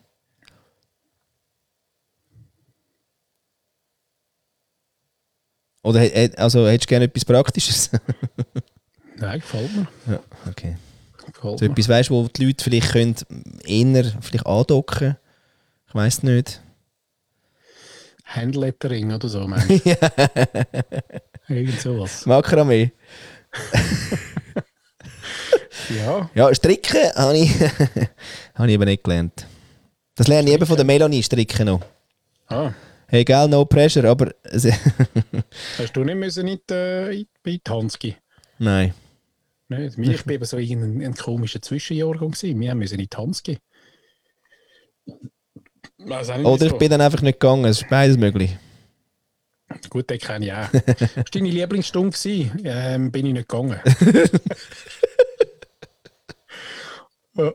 Oder hä- also, hättest du gerne etwas Praktisches? Nein, gefällt mir. Ja, okay. Gefällt So mir. etwas, weißt, wo die Leute vielleicht können eher vielleicht andocken. Ich weiss nicht. Handlettering oder so, meinst du? Irgend sowas. Makramee. Ja, Ja, Stricken habe ich, habe ich eben nicht gelernt. Das lerne ich eben von der Melanie, Stricken noch. ah, Hey, gell, no pressure, aber... es- hast du nicht müssen in die, äh, in- bei Tanski? Nein. Nicht? Wir- Ich war eben so irgendein ein komischer Zwischenjahrgang gewesen. Wir müssen in die Tanski. Weiss auch nicht Oder ich wieso. bin dann einfach nicht gegangen, es ist beides möglich. Gut, den kenne ich auch. Das war deine Lieblingsstunde gewesen. Ähm, bin ich nicht gegangen. Ja.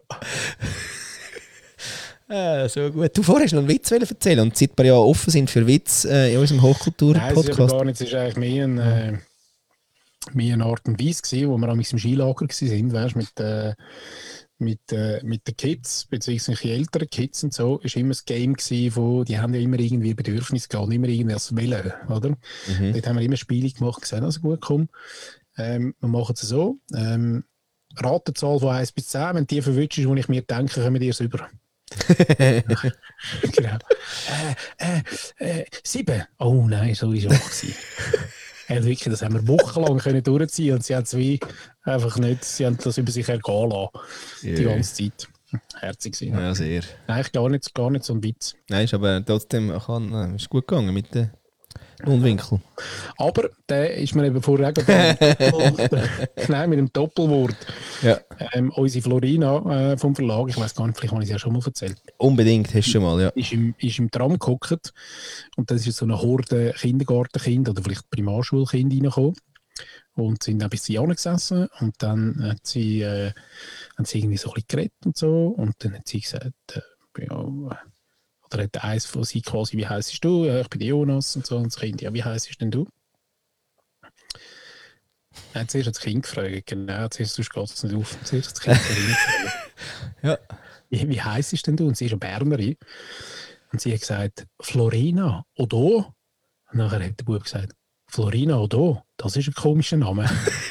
Ah, so gut. Du vorher noch einen Witz erzählen und seit wir ja offen sind für Witz äh, in unserem Nein, es ist aber Hochkultur-Podcast. gar nicht. Es war eigentlich mehr, ein, äh, mehr eine Art und Weise, gewesen, wo wir am im Skilager waren, weißt, mit, äh, mit, äh, mit den Kids, beziehungsweise die älteren Kids und so, ist immer das Game gewesen, von, die haben ja immer irgendwie Bedürfnisse gehabt, und immer irgendwas wollen, oder? Mhm. Dort haben wir immer Spiele gemacht, gesagt, also gut, komm, ähm, wir machen es so, ähm, Ratenzahl von eins bis zehn, wenn die verwünscht ist, wo ich mir denke, kommen die es über. Genau. Äh, äh, äh, sieben. Oh nein, sorry, ist acht gewesen. Ja, wirklich, das haben wir wochenlang können durchziehen und sie haben es wie einfach nicht, sie haben das über sich ergehen lassen, die Ja. ganze Zeit. Herzig gewesen. Ja, sehr. Eigentlich gar nicht, gar nicht so ein Witz. Nein, ist aber trotzdem kann, äh, ist gut gegangen mit dem Mundwinkel. Aber der ist mir eben vorher auch gerade Nein, mit dem Doppelwort. Ja. Ähm, unsere Florina äh, vom Verlag, ich weiß gar nicht, vielleicht habe ich es ja schon mal erzählt, Unbedingt, hast du schon mal, ja. ist im, ist im Tram gehockt und dann ist so eine Horde Kindergartenkind oder vielleicht Primarschulkind reingekommen und sind dann bis sie gesessen und dann hat sie, äh, haben sie irgendwie so ein bisschen geredet und so und dann hat sie gesagt, äh, bin ja, oder hat eins von sie quasi, wie heisst du? Ja, ich bin der Jonas und so. Und das Kind, ja, wie heisst denn du? Er hat zuerst das Kind gefragt, genau, zuerst sonst geht es nicht auf. Zuerst das Kind gefragt. Ja. Wie, wie heisst denn du? Und sie ist eine Bernerin. Und sie hat gesagt, Florina Odo. Und nachher hat der Bub gesagt, Florina Odo, das ist ein komischer Name.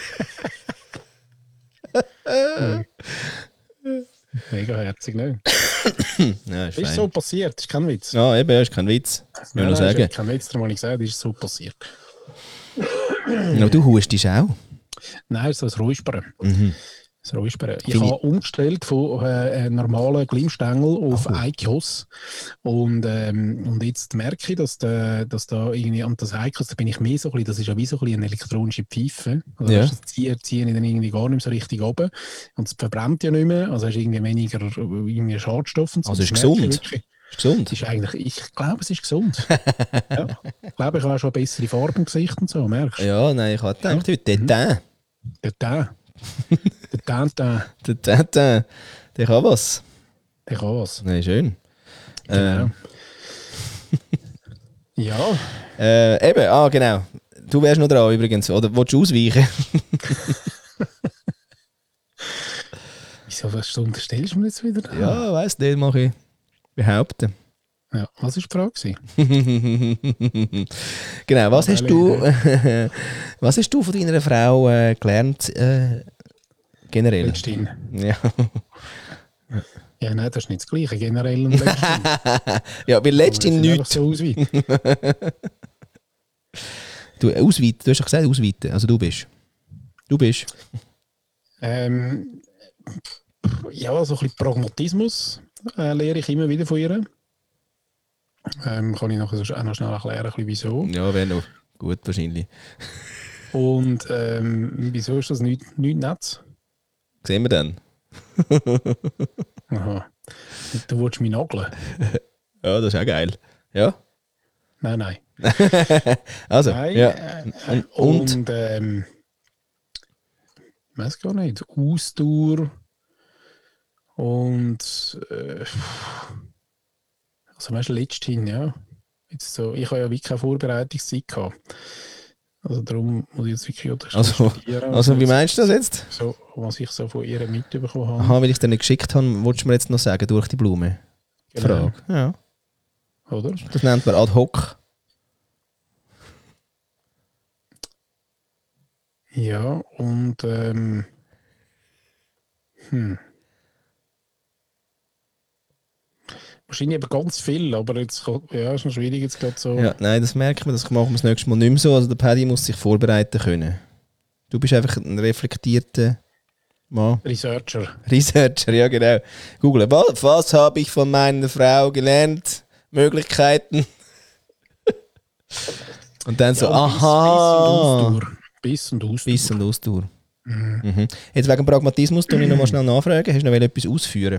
Mega herzig, ne? Ja, ist ist fein. so passiert, ist kein Witz. Ja, eben, ist kein Witz. Ich will Nein, nur nein, sagen. ist kein Witz, darum habe ich gesagt, ist so passiert. Ja, du hustest auch. Nein, ist so ein Räuspern. Mhm. Das Räuspern. Ich Finde habe umgestellt von äh, normalen Glimmstängel auf Oh. Eikos. Und, ähm, und jetzt merke ich, dass, der, dass da irgendwie an das Eikos, da bin ich mehr so ein bisschen, das ist ja wie so ein bisschen eine elektronische Pfeife. Also Ja. weißt, das ziehen, ziehen ich dann irgendwie gar nicht mehr so richtig runter. Und es verbrennt ja nicht mehr, also hast irgendwie weniger äh, irgendwie Schadstoffe. Und so. Also ist Das merke ich gesund. wirklich. Ist gesund. Es ist eigentlich, ich glaube, es ist gesund. Ja. Ich glaube, ich habe auch schon eine bessere Farbe im Gesicht und so, merkst du? Ja, nein, ich habe gedacht, heute der Der Teint. Der Teint, der Der Tintin, der kann was. der kann was. Nein, schön. Genau. Ja, Äh, eben, ah, genau. Du wärst noch dran übrigens. Oder willst du ausweichen? wieso was unterstellst du mir jetzt wieder? Ja, weiss nicht, mache ich behaupten. Ja, was war die Frage? gewesen? Genau, was Ja, hast du, was hast du von deiner Frau äh, gelernt? Äh, generell. Letzthin. Ja. Ja, nein, das ist nicht das Gleiche. Generell und letzthin. Ja, weil letztens nichts. So ausweiten. Du, ausweiten, du hast doch gesagt, ausweiten. Also du bist. Du bist. ähm, ja, so ein bisschen Pragmatismus äh, lehre ich immer wieder von ihr. Ähm, kann ich nachher auch noch schnell erklären, ein bisschen wieso. Ja, wäre noch gut wahrscheinlich. Und ähm, wieso ist das nichts nicht Nettes? Sehen wir dann. Aha. Du willst mich nageln? Ja, das ist auch geil. Ja. Nein, nein. Also, Nein, ja. äh, Und? und ähm, ich weiß gar nicht, Ausdauer und äh, also weißt du, letzthin, ja. Jetzt so, ich habe ja wirklich keine Vorbereitungszeit gehabt. Also darum muss ich jetzt wirklich auch das Also, studieren. also wie meinst du das jetzt? So, was ich so von ihr mitbekommen habe. Aha, weil ich es dir nicht geschickt habe, wolltest du mir jetzt noch sagen, durch die Blume? Genau. Frage. Ja. Oder? Das nennt man ad hoc. Ja, und ähm, hm. Wahrscheinlich eben ganz viel, aber jetzt ja, ist noch schwierig jetzt gerade so. Ja, nein, das merkt man, das machen wir das nächste Mal nicht mehr so. Also der Paddy muss sich vorbereiten können. Du bist einfach ein reflektierter Mann. Researcher. Researcher, ja genau. Google, was, was habe ich von meiner Frau gelernt? Möglichkeiten. Und dann so, Ja, aha. Biss und Ausdauer. Biss und Ausdauer. Mhm. Mhm. Jetzt wegen Pragmatismus tue ich noch mal schnell nachfragen. Hast du noch etwas ausführen?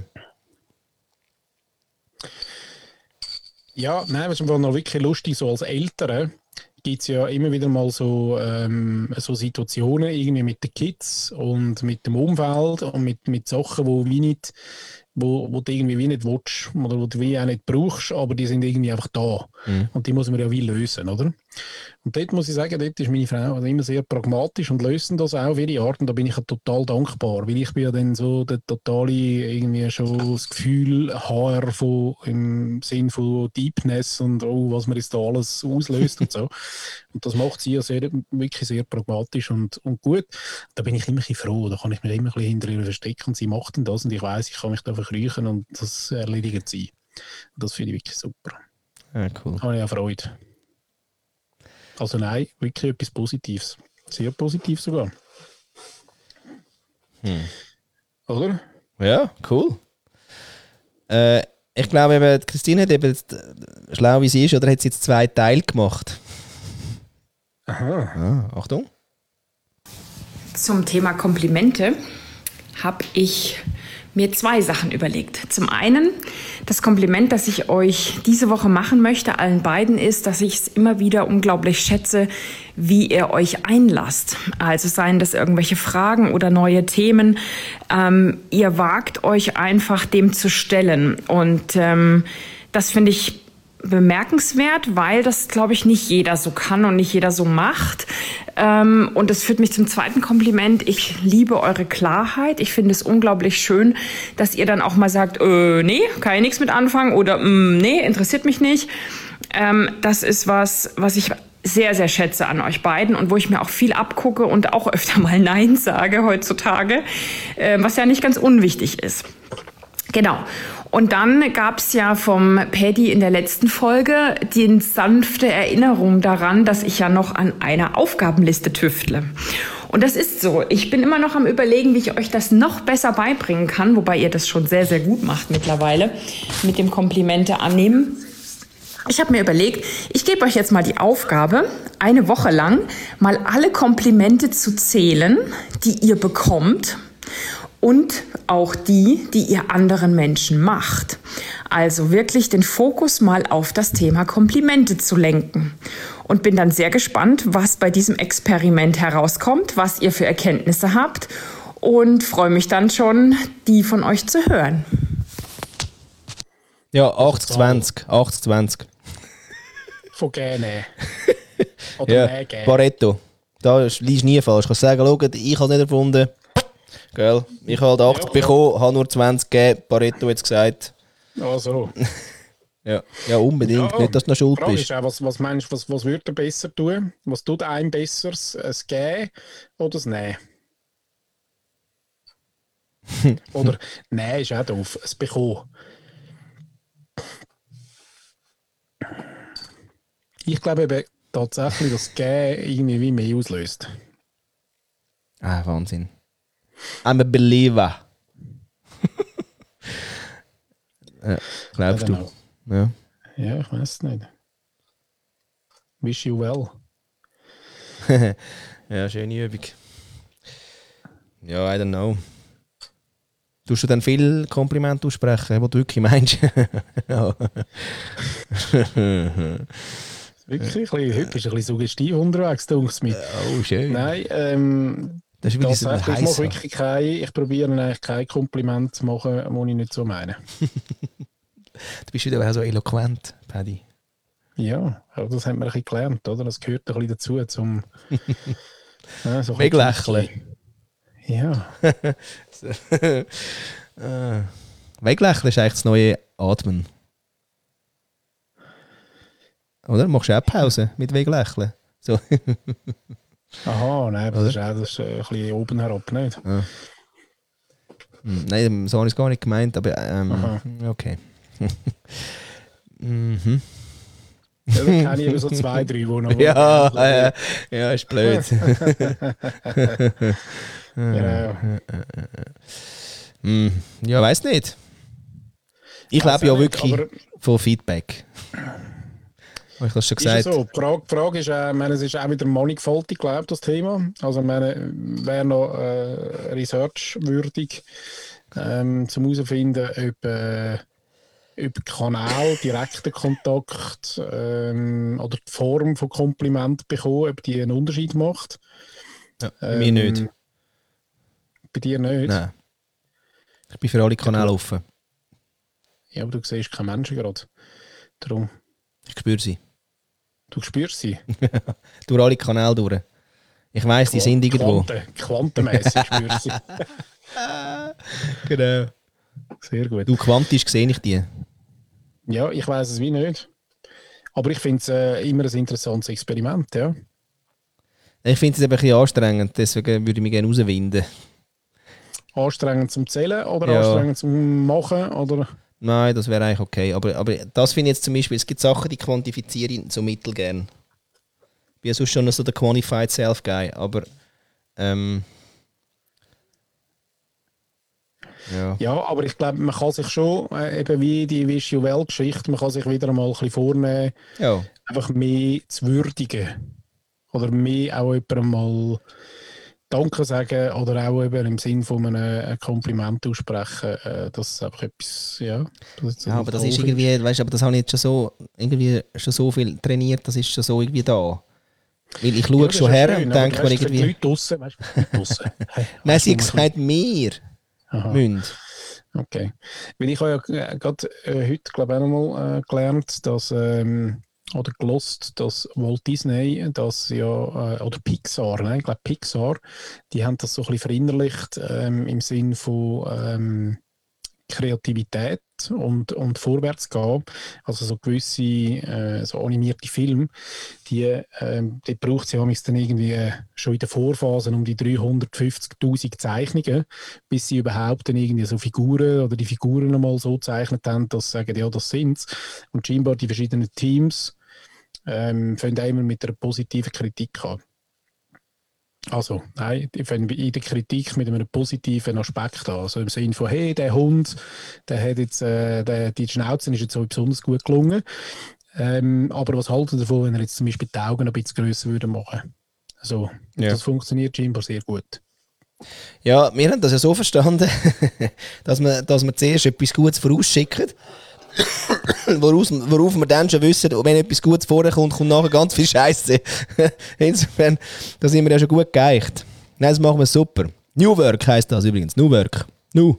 Ja, nein, was ist noch wirklich lustig, so als Eltern gibt es ja immer wieder mal so, ähm, so Situationen irgendwie mit den Kids und mit dem Umfeld und mit, mit Sachen, wo wie nicht, wo, wo du irgendwie wie nicht willst oder wo du wie auch nicht brauchst, aber die sind irgendwie einfach da. Mhm. Und die muss man ja wie lösen, oder? Und dort muss ich sagen, dort ist meine Frau also immer sehr pragmatisch und lösen das auch auf ihre Art und da bin ich ja total dankbar, weil ich bin ja dann so der totale irgendwie schon das Gefühl habe von, im Sinn von Deepness und oh, was man jetzt da alles auslöst und so. Und das macht sie ja sehr, wirklich sehr pragmatisch und, und gut. Da bin ich immer ein bisschen froh, da kann ich mich immer ein bisschen hinter ihr verstecken und sie macht dann das und ich weiss, ich kann mich da verkriechen und das erledigt sie. Und das finde ich wirklich super. Ja, cool. Da habe ich auch Freude. Also nein, wirklich etwas Positives. Sehr positiv sogar. Hm. Oder? Ja, cool. Äh, ich glaube, eben, Christine hat eben, schlau wie sie ist, oder hat sie jetzt zwei Teile gemacht? Aha. Ah, Achtung. Zum Thema Komplimente habe ich mir zwei Sachen überlegt. Zum einen, das Kompliment, das ich euch diese Woche machen möchte, allen beiden, ist, dass ich es immer wieder unglaublich schätze, wie ihr euch einlasst. Also seien das irgendwelche Fragen oder neue Themen. Ähm, ihr wagt euch einfach dem zu stellen. Und ähm, das finde ich bemerkenswert, weil das, glaube ich, nicht jeder so kann und nicht jeder so macht. Ähm, und das führt mich zum zweiten Kompliment. Ich liebe eure Klarheit. Ich finde es unglaublich schön, dass ihr dann auch mal sagt, äh, nee, kann ich nichts mit anfangen oder mm, nee, interessiert mich nicht. Ähm, das ist was, was ich sehr, sehr schätze an euch beiden und wo ich mir auch viel abgucke und auch öfter mal Nein sage heutzutage, äh, was ja nicht ganz unwichtig ist. Genau. Und dann gab es ja vom Paddy in der letzten Folge die sanfte Erinnerung daran, dass ich ja noch an einer Aufgabenliste tüftle. Und das ist so. Ich bin immer noch am Überlegen, wie ich euch das noch besser beibringen kann, wobei ihr das schon sehr, sehr gut macht mittlerweile mit dem Komplimente annehmen. Ich habe mir überlegt, ich gebe euch jetzt mal die Aufgabe, eine Woche lang mal alle Komplimente zu zählen, die ihr bekommt. Und auch die, die ihr anderen Menschen macht. Also wirklich den Fokus mal auf das Thema Komplimente zu lenken. Und bin dann sehr gespannt, was bei diesem Experiment herauskommt, was ihr für Erkenntnisse habt. Und freue mich dann schon, die von euch zu hören. Ja, achtzig zwanzig. achtzig zwanzig. Von gerne. Oder Ja, mehr gerne. Pareto. Da liegst du nie falsch. Du kannst sagen, schau, ich habe es nicht erfunden. Gell? Ich habe halt achtzig Ja, bekommen, habe nur zwanzig gegeben. Pareto hat es gesagt. Ach so. Ja, ja unbedingt. Ja, Nicht, dass du noch schuld die Frage bist. ist auch, was, was meinst du, was, was würde er besser tun? Was tut einem besser? Das Geben oder das Nehmen? Oder Nehmen ist auch doof. Das Bekommen. Ich glaube eben tatsächlich, dass das Geben irgendwie wie mehr auslöst. Ah, Wahnsinn. I'm a believer. Ja, glaubst I don't du? know. Ja. Ja, ich weiß es nicht. Wish you well. Ja, schöne Übung. Ja, I don't know. Tust du dann viel Komplimente aussprechen, was du wirklich meinst? Ja. Wirklich, ein bisschen, heute bist du ein bisschen suggestiv unterwegs, denke ich mir. Oh, schön. Nein, ähm, Das ist wie diese tatsächlich, ich mache Heißer. wirklich kein, ich probiere eigentlich kein Kompliment zu machen, das ich nicht so meine. Du bist wieder auch so eloquent, Paddy. Ja, aber das haben wir ein bisschen gelernt, oder? Das gehört ein bisschen dazu, zum ja, so ein Weglächeln. bisschen- Ja, Ah. Weglächeln ist eigentlich das neue Atmen. Oder? Machst du auch Pause mit Weglächeln? So. aha, nein, aber das ist auch das ist, äh, ein bisschen oben herab, nicht? Hm, Nein, so habe ich es gar nicht gemeint, aber ähm, Aha. okay. Mhm. Ja, da kenne ich eben so zwei, drei, die noch... Ja, äh, ja, ist blöd. Genau. Hm, ja, weiß nicht. Ich Weiss lebe ja auch nicht, wirklich aber- von Feedback. Habe ich das schon Ist ja gesagt? so. Die Frage, die Frage ist, äh, ich meine, es ist auch wieder mannigfaltig, glaube ich, das Thema. Also, ich meine, wäre noch äh, researchwürdig, ähm, zum herausfinden, ob äh, über Kanal, direkten Kontakt ähm, oder die Form von Kompliment bekommen, ob die einen Unterschied macht. Ja, Ähm, mir nicht. Bei dir nicht? Nein. Ich bin für alle Kanäle offen. Ja, aber du siehst keine Menschen gerade. Darum, Ich spüre sie. du spürst sie. Durch alle Kanäle durch. Ich weiss, die sind irgendwo. Quanten, quantenmässig spürst sie. Genau. Sehr gut. Du, quantisch sehe ich die. Ja, ich weiß es wie nicht. Aber ich finde es äh, immer ein interessantes Experiment, ja. Ich finde es eben ein bisschen anstrengend, deswegen würde ich mich gerne rauswinden. Anstrengend zum Zählen oder Ja. anstrengend zum Machen? Oder? Nein, das wäre eigentlich okay. Aber, aber das finde ich jetzt zum Beispiel, es gibt Sachen, die quantifiziere ich so mittelgern. Ich bin ja sonst schon noch so der Quantified Self-Guy, aber ähm, ja. Ja, aber ich glaube, man kann sich schon, äh, eben wie die Wish You Well-Geschichte, man kann sich wieder einmal ein bisschen vornehmen, Ja. einfach mehr zu würdigen. Oder mehr auch jemandem mal Danke sagen oder auch eben im Sinn von einem ein Kompliment aussprechen, äh, das ist einfach etwas, ja. Das Ja, aber das ist irgendwie, weißt du, aber das habe ich jetzt schon so, irgendwie schon so viel trainiert, das ist schon so irgendwie da. Weil ich schaue ja, schon her schön, und denke mir irgendwie... Die Leute draussen, weißt du, die Leute draussen. Hey, Nein, sie hat weißt du, gesagt, wir müssen. Okay. Weil ich habe ja äh, gerade äh, heute, glaube ich, auch nochmal äh, gelernt, dass, ähm, oder gelost, dass Walt Disney, das ja, äh, oder Pixar, ne? Ich glaube Pixar, die haben das so ein bisschen verinnerlicht ähm, im Sinn von ähm, Kreativität und, und vorwärts gehen. Also so gewisse äh, so animierte Filme, die, ähm, die braucht sie dann irgendwie äh, schon in der Vorphase um die dreihundertfünfzigtausend Zeichnungen, bis sie überhaupt dann irgendwie so Figuren oder die Figuren einmal so gezeichnet haben, dass sie sagen, ja, das sind's. Und scheinbar die verschiedenen Teams ähm, fangen immer mit einer positiven Kritik an. Also, nein, ich fange in der Kritik mit einem positiven Aspekt an. Also im Sinne von, hey, der Hund, der hat jetzt, äh, der, die Schnauze ist jetzt so besonders gut gelungen. Ähm, aber was halten Sie davon, wenn er jetzt zum Beispiel die Augen ein bisschen grösser würde machen? Also, Ja. Das funktioniert scheinbar sehr gut. Ja, wir haben das ja so verstanden, dass wir, dass wir zuerst etwas Gutes vorausschicken, woraus, worauf wir dann schon wissen, wenn etwas Gutes vorkommt, kommt nachher ganz viel Scheiße. Insofern, da sind wir ja schon gut geeicht. Nein, das machen wir super. New Work heisst das übrigens. New Work. New.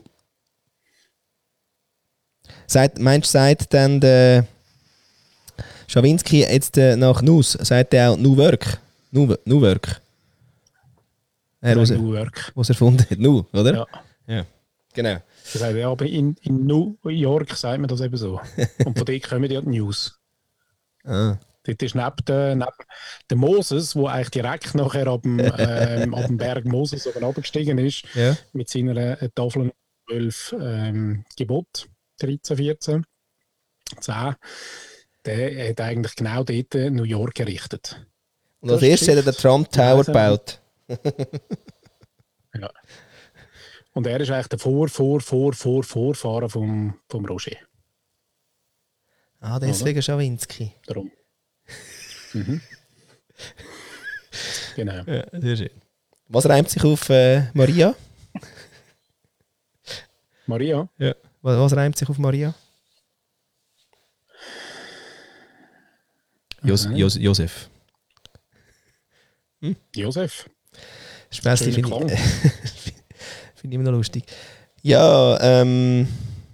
Seit, meinst du, sagt dann der Schawinski jetzt äh, nach News, sagt er auch New Work? New, New Work. Er, was, New Work. Was erfunden hat. New, oder? Ja. Ja. Genau. Das heißt, ja, aber in, in New York sagt man das eben so. Und von dort kommen ja die News. Ah. Dort ist neben der, neben der Moses, der eigentlich direkt nachher ab dem, ähm, ab dem Berg Moses oben runtergestiegen ist, Ja. mit seiner äh, Tafel zwölf ähm, Gebot, dreizehn, vierzehn, zehn, der hat eigentlich genau dort New York errichtet. Und als erstes hat er den Trump Tower gebaut. Ja. Und er ist eigentlich der Vor, Vor, Vor, Vor, Vorfahrer vom, vom Roger. Ah, deswegen Schawinski. Darum. Mhm. Genau. Ja, sehr schön. Was reimt sich auf äh, Maria? Maria? Ja. Was, was reimt sich auf Maria? Jos, Mhm. Jos, Josef. Hm? Josef. Späßli finde Klang. ich, find ich immer noch lustig. Ja, ähm...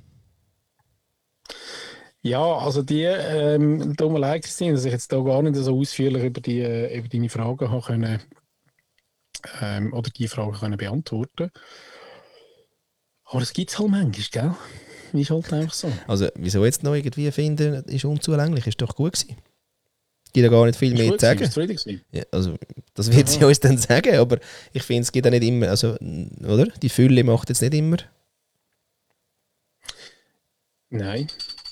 Ja, also die, ähm, tut mir leid, Christine, dass ich jetzt da gar nicht so ausführlich über, die, äh, über deine Fragen habe können, ähm, oder die Fragen können beantworten. Aber es gibt es halt manchmal, gell? Ist halt einfach so. Also, wieso jetzt noch irgendwie finden, ist unzulänglich, ist doch gut gewesen. Gibt ja gar nicht viel Ist mehr gut zu sagen. gewesen, bist du zufrieden gewesen? Ja, also, das wird sie Ja. uns dann sagen, aber ich finde, es gibt auch nicht immer, also, oder? Die Fülle macht jetzt nicht immer. Nein.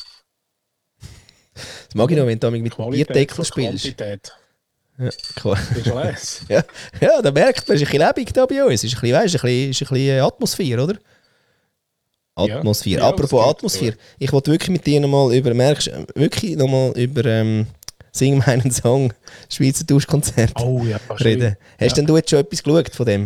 Das mag ich noch, wenn du mit Qualität Bierdeckel vor spielst. Quantität. Ja, klar. Bist du les? Ja, ja, da merkt man, es ist ein bisschen lebendig da bei uns. Es ist ein bisschen, weißt, ein bisschen, ist ein bisschen Atmosphäre, oder? Ja. Atmosphäre. Ja, Apropos das gehört Atmosphäre. Ich wollte wirklich mit dir nochmal über, merkst du, wirklich nochmal über ähm, Sing meinen Song, Schweizer Duschkonzert Oh ja, reden. Hast ja. denn du jetzt schon etwas geschaut von dem?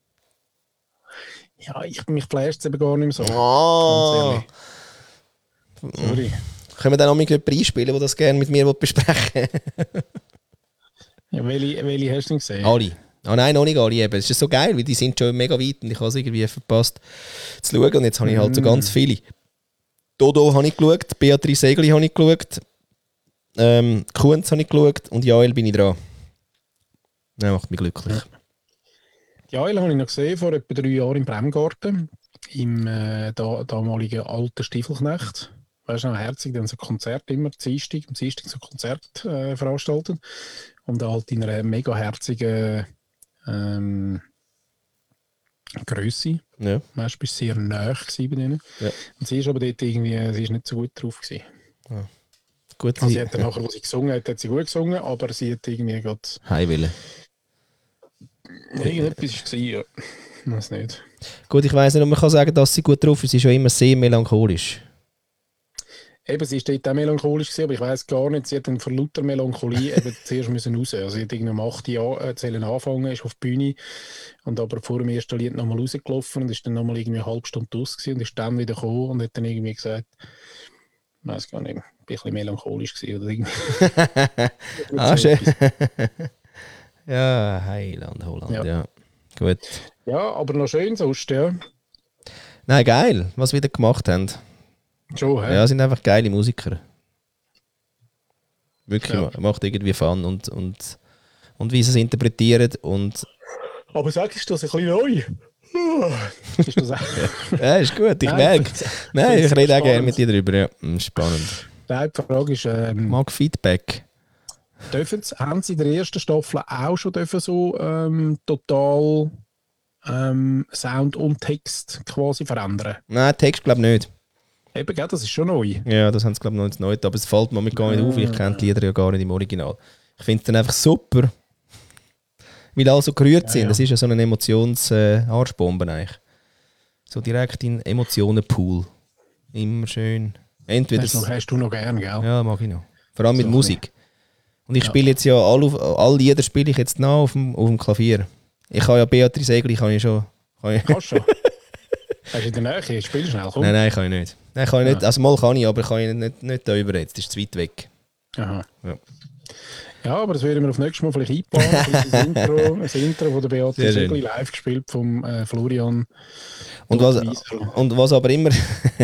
Ja, ich, mich flasht es eben gar nicht mehr so. Oh. Ganz ehrlich. Sorry. Können wir dann noch mal jemanden einspielen, der das gerne mit mir besprechen will? Ja, welche, welche hast du denn gesehen? Alle. Ah nein, noch nicht alle. Eben. Es ist so geil, weil die sind schon mega weit und ich habe es irgendwie verpasst zu schauen. Und jetzt habe ich halt so ganz viele. Dodo habe ich geschaut, Beatrice Segli habe ich geschaut, ähm, Kunz habe ich geschaut und Jael bin ich dran. Das macht mich glücklich. Ja, Jael habe ich noch gesehen, vor etwa drei Jahren im Bremgarten, im äh, da, damaligen alten Stiefelknecht. Weißt du noch, herzig, dann so ein Konzert immer, Dienstag, am Dienstag so ein Konzert äh, veranstaltet. Und halt in einer mega herzigen ähm, Grösse. Ja. Weißt du, bist sehr nahe bei denen. Ja. Und sie ist aber dort irgendwie, sie ist nicht so gut drauf gewesen. Gut, Also sie sie hat dann nachher, wo sie gesungen hat, hat sie gut gesungen, aber sie hat irgendwie gerade... heimwillen. Irgendetwas war, ja. Ich weiß nicht. Gut, ich weiss nicht, ob man kann sagen, dass sie gut drauf ist. Sie ist schon immer sehr melancholisch. Eben, sie war dort auch melancholisch gewesen, aber ich weiss gar nicht, sie hat dann vor lauter Melancholie eben zuerst müssen raus. Also sie hat irgendwie um acht Jahre angefangen, ist auf die Bühne und aber vor dem ersten Lied nochmal rausgelaufen und ist dann nochmal irgendwie eine halbe Stunde aus gewesen und ist dann wieder gekommen und hat dann irgendwie gesagt, ich weiss gar nicht, ein bisschen melancholisch gewesen oder irgendwie. Ah, schön. Ja, Heiland, Holland, ja. Ja. ja. Gut. Ja, aber noch schön sonst, ja. Nein, geil, was wir wieder gemacht haben. Schon, hä? Ja, sind einfach geile Musiker. Wirklich, Ja. ma- macht irgendwie Fun und, und, und wie sie es interpretieren und Aber sag, ist das ein bisschen neu? Ist das auch? ja, ist gut, ich Nein, merke. ich find's- Nein, ich find's rede auch spannend. gerne mit dir drüber. Ja. Mm, Spannend. Nein, die Frage ist, ähm, Mag Feedback. dürfen sie, haben sie in der ersten Staffel auch schon dürfen so ähm, total ähm, Sound und Text quasi verändern? Nein, Text glaube ich nicht. Eben, gell, das ist schon neu. Ja, das haben sie glaube ich noch nicht neu. Aber es fällt mir gar nicht auf, weil ich kenne die Lieder ja gar nicht im Original. Ich finde es dann einfach super, weil alle so gerührt Ja, sind. ja. Das ist ja so eine Emotions-Arschbombe eigentlich. So direkt in Emotionenpool. Immer schön. Entweder Hast du, noch, hast du noch gern, gell? ja, mag ich noch. Vor allem mit So Musik. Und ich Ja. spiele jetzt ja alle, auf- alle Lieder spiele ich jetzt noch auf dem, auf dem Klavier. Ich habe ja Beatrice Egli, kann ich schon. Kann ich, Kannst du schon. Hast du in der Nähe? Spiel schnell, komm. nein, nein, kann ich nicht. Nein, kann ich nicht. Ja. Also mal kann ich, aber kann ich nicht, nicht da über jetzt. Das ist zu weit weg. Aha. Ja. Ja, aber das werden wir auf nächstes Mal vielleicht einplanen. Das Intro, das Intro von der Sehr Beatrice schön. Egli live gespielt vom äh, Florian. Und was, Wieserl. und was aber immer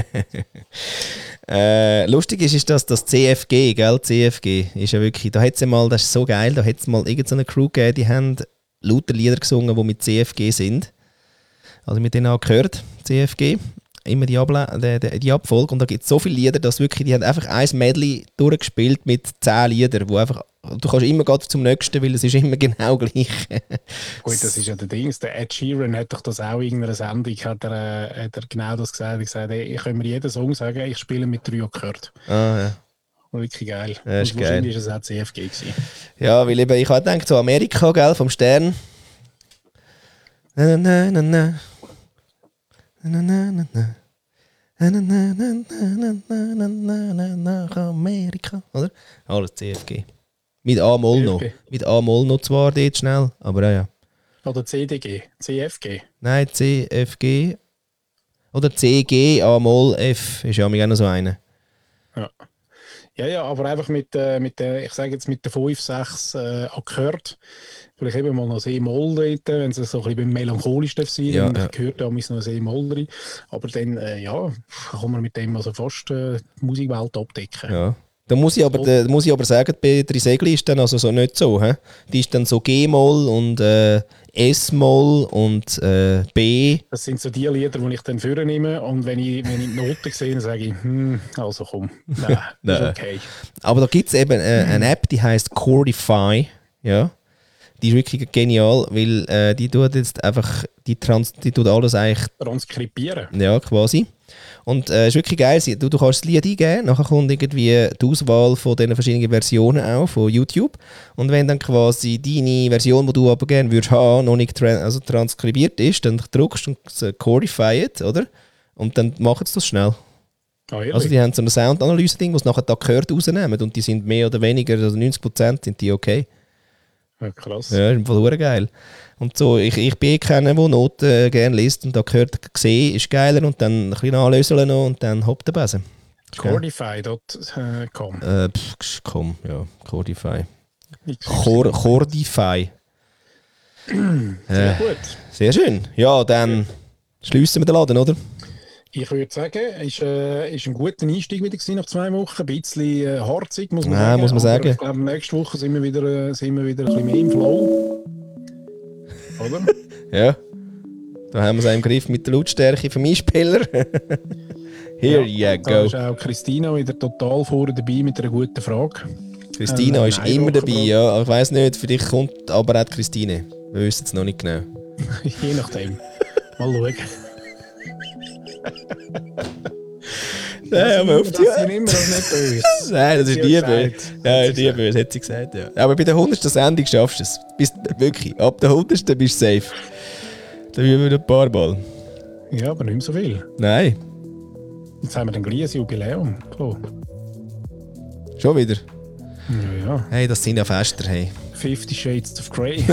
äh, lustig ist, ist, dass das C F G, gell? C F G ist ja wirklich, da hat es ja mal, das ist so geil, da hat es mal irgendeine Crew gegeben, die haben lauter Lieder gesungen, die mit C F G sind. Also mit denen auch gehört, C F G. Immer die, Able die, die, die Abfolge. Und da gibt es so viele Lieder, dass wirklich, die haben einfach ein Medley durchgespielt mit zehn Liedern, wo einfach, du kannst immer gerade zum nächsten, weil es ist immer genau gleich. Gut, das ist ja der Ding. Der Ed Sheeran hat doch das auch in irgendeiner Sendung, hat er, äh, hat er genau das gesagt. Er hat gesagt, ey, ich kann mir jeden Song sagen, ich spiele mit drei gehört. Ah, ja. Wirklich geil. Ja, ist Und geil. wahrscheinlich ist es auch C F G gewesen. Ja, weil eben, ich habe gedacht, so Amerika, gell, vom Stern. Na, na, na, na. Na, na, na, na. Na, na, na, na, na, na, na, na, nach Amerika, oder? Alles C F G. Mit A-Moll noch. C F G. Mit A-Moll noch zwar dort schnell, aber ja, ja. Oder C D G, C F G. Nein, C F G. Oder C G, A-Moll, F. Ist ja auch noch so eine. Ja. Ja, ja, aber einfach mit, äh, mit der, ich sage jetzt mit der fünf, sechs äh, Akkord. Vielleicht eben mal noch ein E-Moll dort, wenn es so ein bisschen melancholisch darf sein. Ja, dann ja. gehört da noch ein E-Moll drin. Aber dann, äh, ja, kann man mit dem also fast äh, die Musikwelt abdecken. Ja. Da muss ich aber, da muss ich aber sagen, Beatrice Egli ist dann also so nicht so. He? Die ist dann so G-Moll und äh, S-Moll und äh, B. Das sind so die Lieder, die ich dann vornehme und wenn ich, wenn ich die Noten sehe, dann sage ich, hm, also komm, nein, das ist Nein. okay. Aber da gibt es eben äh, eine App, die heißt Chordify. Ja. Die ist wirklich genial, weil äh, die tut jetzt einfach, die, trans die tut alles eigentlich, Transkribieren. ja, quasi. Und es äh, ist wirklich geil. Sie- Du, du kannst das Lied eingeben, nachher kommt irgendwie die Auswahl von den verschiedenen Versionen auch von YouTube. Und wenn dann quasi deine Version, die du aber gerne würdest haben, noch nicht tra also transkribiert ist, dann drückst du und Chordify it, oder? Und dann machen sie das schnell. Ah, ehrlich? Also die haben so ein Soundanalyse-Ding, was nachher da gehört rausnehmen und die sind mehr oder weniger, also neunzig Prozent sind die okay. ja, krass. Ja, ist im Fall verdammt geil. Und so, ich, ich bin keiner, der Noten äh, gerne liest und da gehört gesehen ist geiler und dann ein bisschen anlöseln noch und dann hopp der Besen. Chordify Punkt com. Äh, pff, komm, ja, Chordify. Chor Chordify. Sehr gut. Sehr schön. Ja, dann schliessen wir den Laden, oder? Ich würde sagen, es war äh, ist ein guter Einstieg wieder gewesen nach zwei Wochen. Ein bisschen äh, harzig, muss man Ja, sagen. muss man aber sagen. Ich glaube, nächste Woche sind wir wieder, äh, sind wir wieder ein bisschen mehr im Flow. Oder? Ja. Da haben wir es im Griff mit der Lautstärke vom Einspieler. Here you Da go. ist auch Christina wieder total vorne dabei mit einer guten Frage. Christina Äh, ist nein, immer Rocker, dabei, ja. Ich weiss nicht, vielleicht kommt aber auch die Christine. Wir wissen es noch nicht genau. Je nachdem. Mal schauen. Nein, aber auf die Das sind immer noch nicht böse. Nein, das ist Sie nie hat böse. gesagt. Ja, Hat ist sie nie gesagt. böse, hat sie gesagt, ja. Aber bei der hundertsten Sendung schaffst du es. Bist wirklich, ab der hundertsten bist du safe. Da üben wir ein paar Mal. Ja, aber nicht mehr so viel. Nein. Jetzt haben wir dann gleich ein Jubiläum. Klar. Schon wieder? Ja, ja. Hey, das sind ja Fester, hey. Fifty Shades of Grey.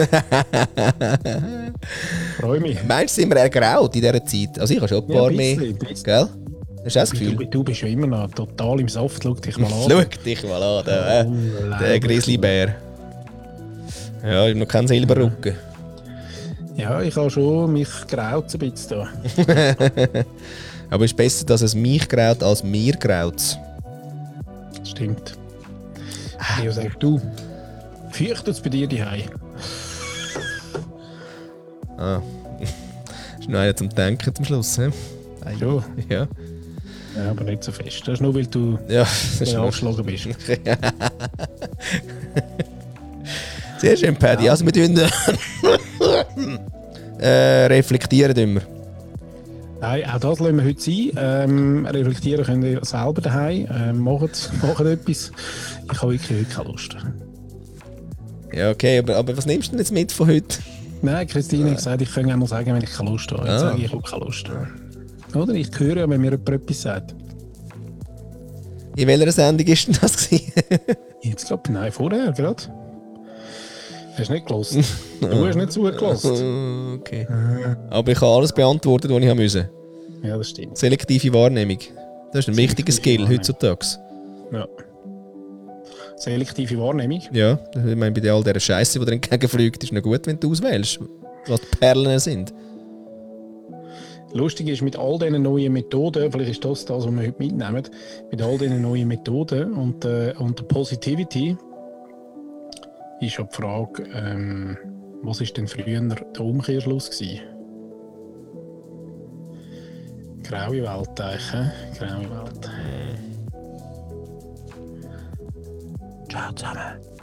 Freue mich. Meinst du, sind wir ergraut in dieser Zeit? Also ich habe schon ein Ja, paar ein mehr. bisschen, ein bisschen. Gell? Hast du das Gefühl? Du, du bist ja immer noch total im Saft. Schau dich mal an. Schau dich mal an, der, äh, der Grizzlybär. Ja, ich habe noch keinen Silberrücken. Ja, ich habe schon mich graut ein bisschen da. Aber es ist besser, dass es mich graut, als mir graut. Stimmt. Leo sagt, du, fürchtet es bei dir die Hause? Ah. Ist noch einer zum Denken zum Schluss, he? Ja. Ja. Ja, aber nicht so fest. Das ist nur, weil du Ja, das ist ja, noch... angeschlagen bist. Sehr schön, Paddy. Also wir tun äh, reflektieren immer. Nein, auch das lassen wir heute sein. Ähm, reflektieren könnt ihr selber daheim. Ähm, macht, macht etwas. Ich habe wirklich heute keine Lust. Ja, okay, aber, aber was nimmst du denn jetzt mit von heute? Nein, Christine hat gesagt, ich kann auch mal sagen, wenn ich keine Lust habe. Jetzt Ah. sage ich, ich habe keine Lust. Oder? Ich höre ja, wenn mir jemand etwas sagt. In welcher Sendung war denn das gewesen? Jetzt glaube ich, nein, vorher gerade. Hast du nicht gelassen? Du hast nicht zugelassen. Okay. Aber ich habe alles beantwortet, was ich musste. Ja, das stimmt. Selektive Wahrnehmung. Das ist ein wichtiger Selektive Skill Wahrnehmung. heutzutage. Ja. Selektive Wahrnehmung. Ja, ich meine, bei all dieser Scheiße, die dir entgegenfliegt, ist noch gut, wenn du auswählst, was die Perlen sind. Lustig ist, mit all diesen neuen Methoden, vielleicht ist das das, was wir heute mitnehmen, mit all diesen neuen Methoden und, äh, und der Positivity, ist ja die Frage, ähm, was war denn früher der Umkehrschluss gewesen? Graue Welt eigentlich, hä? Graue Welt. Ciao zusammen.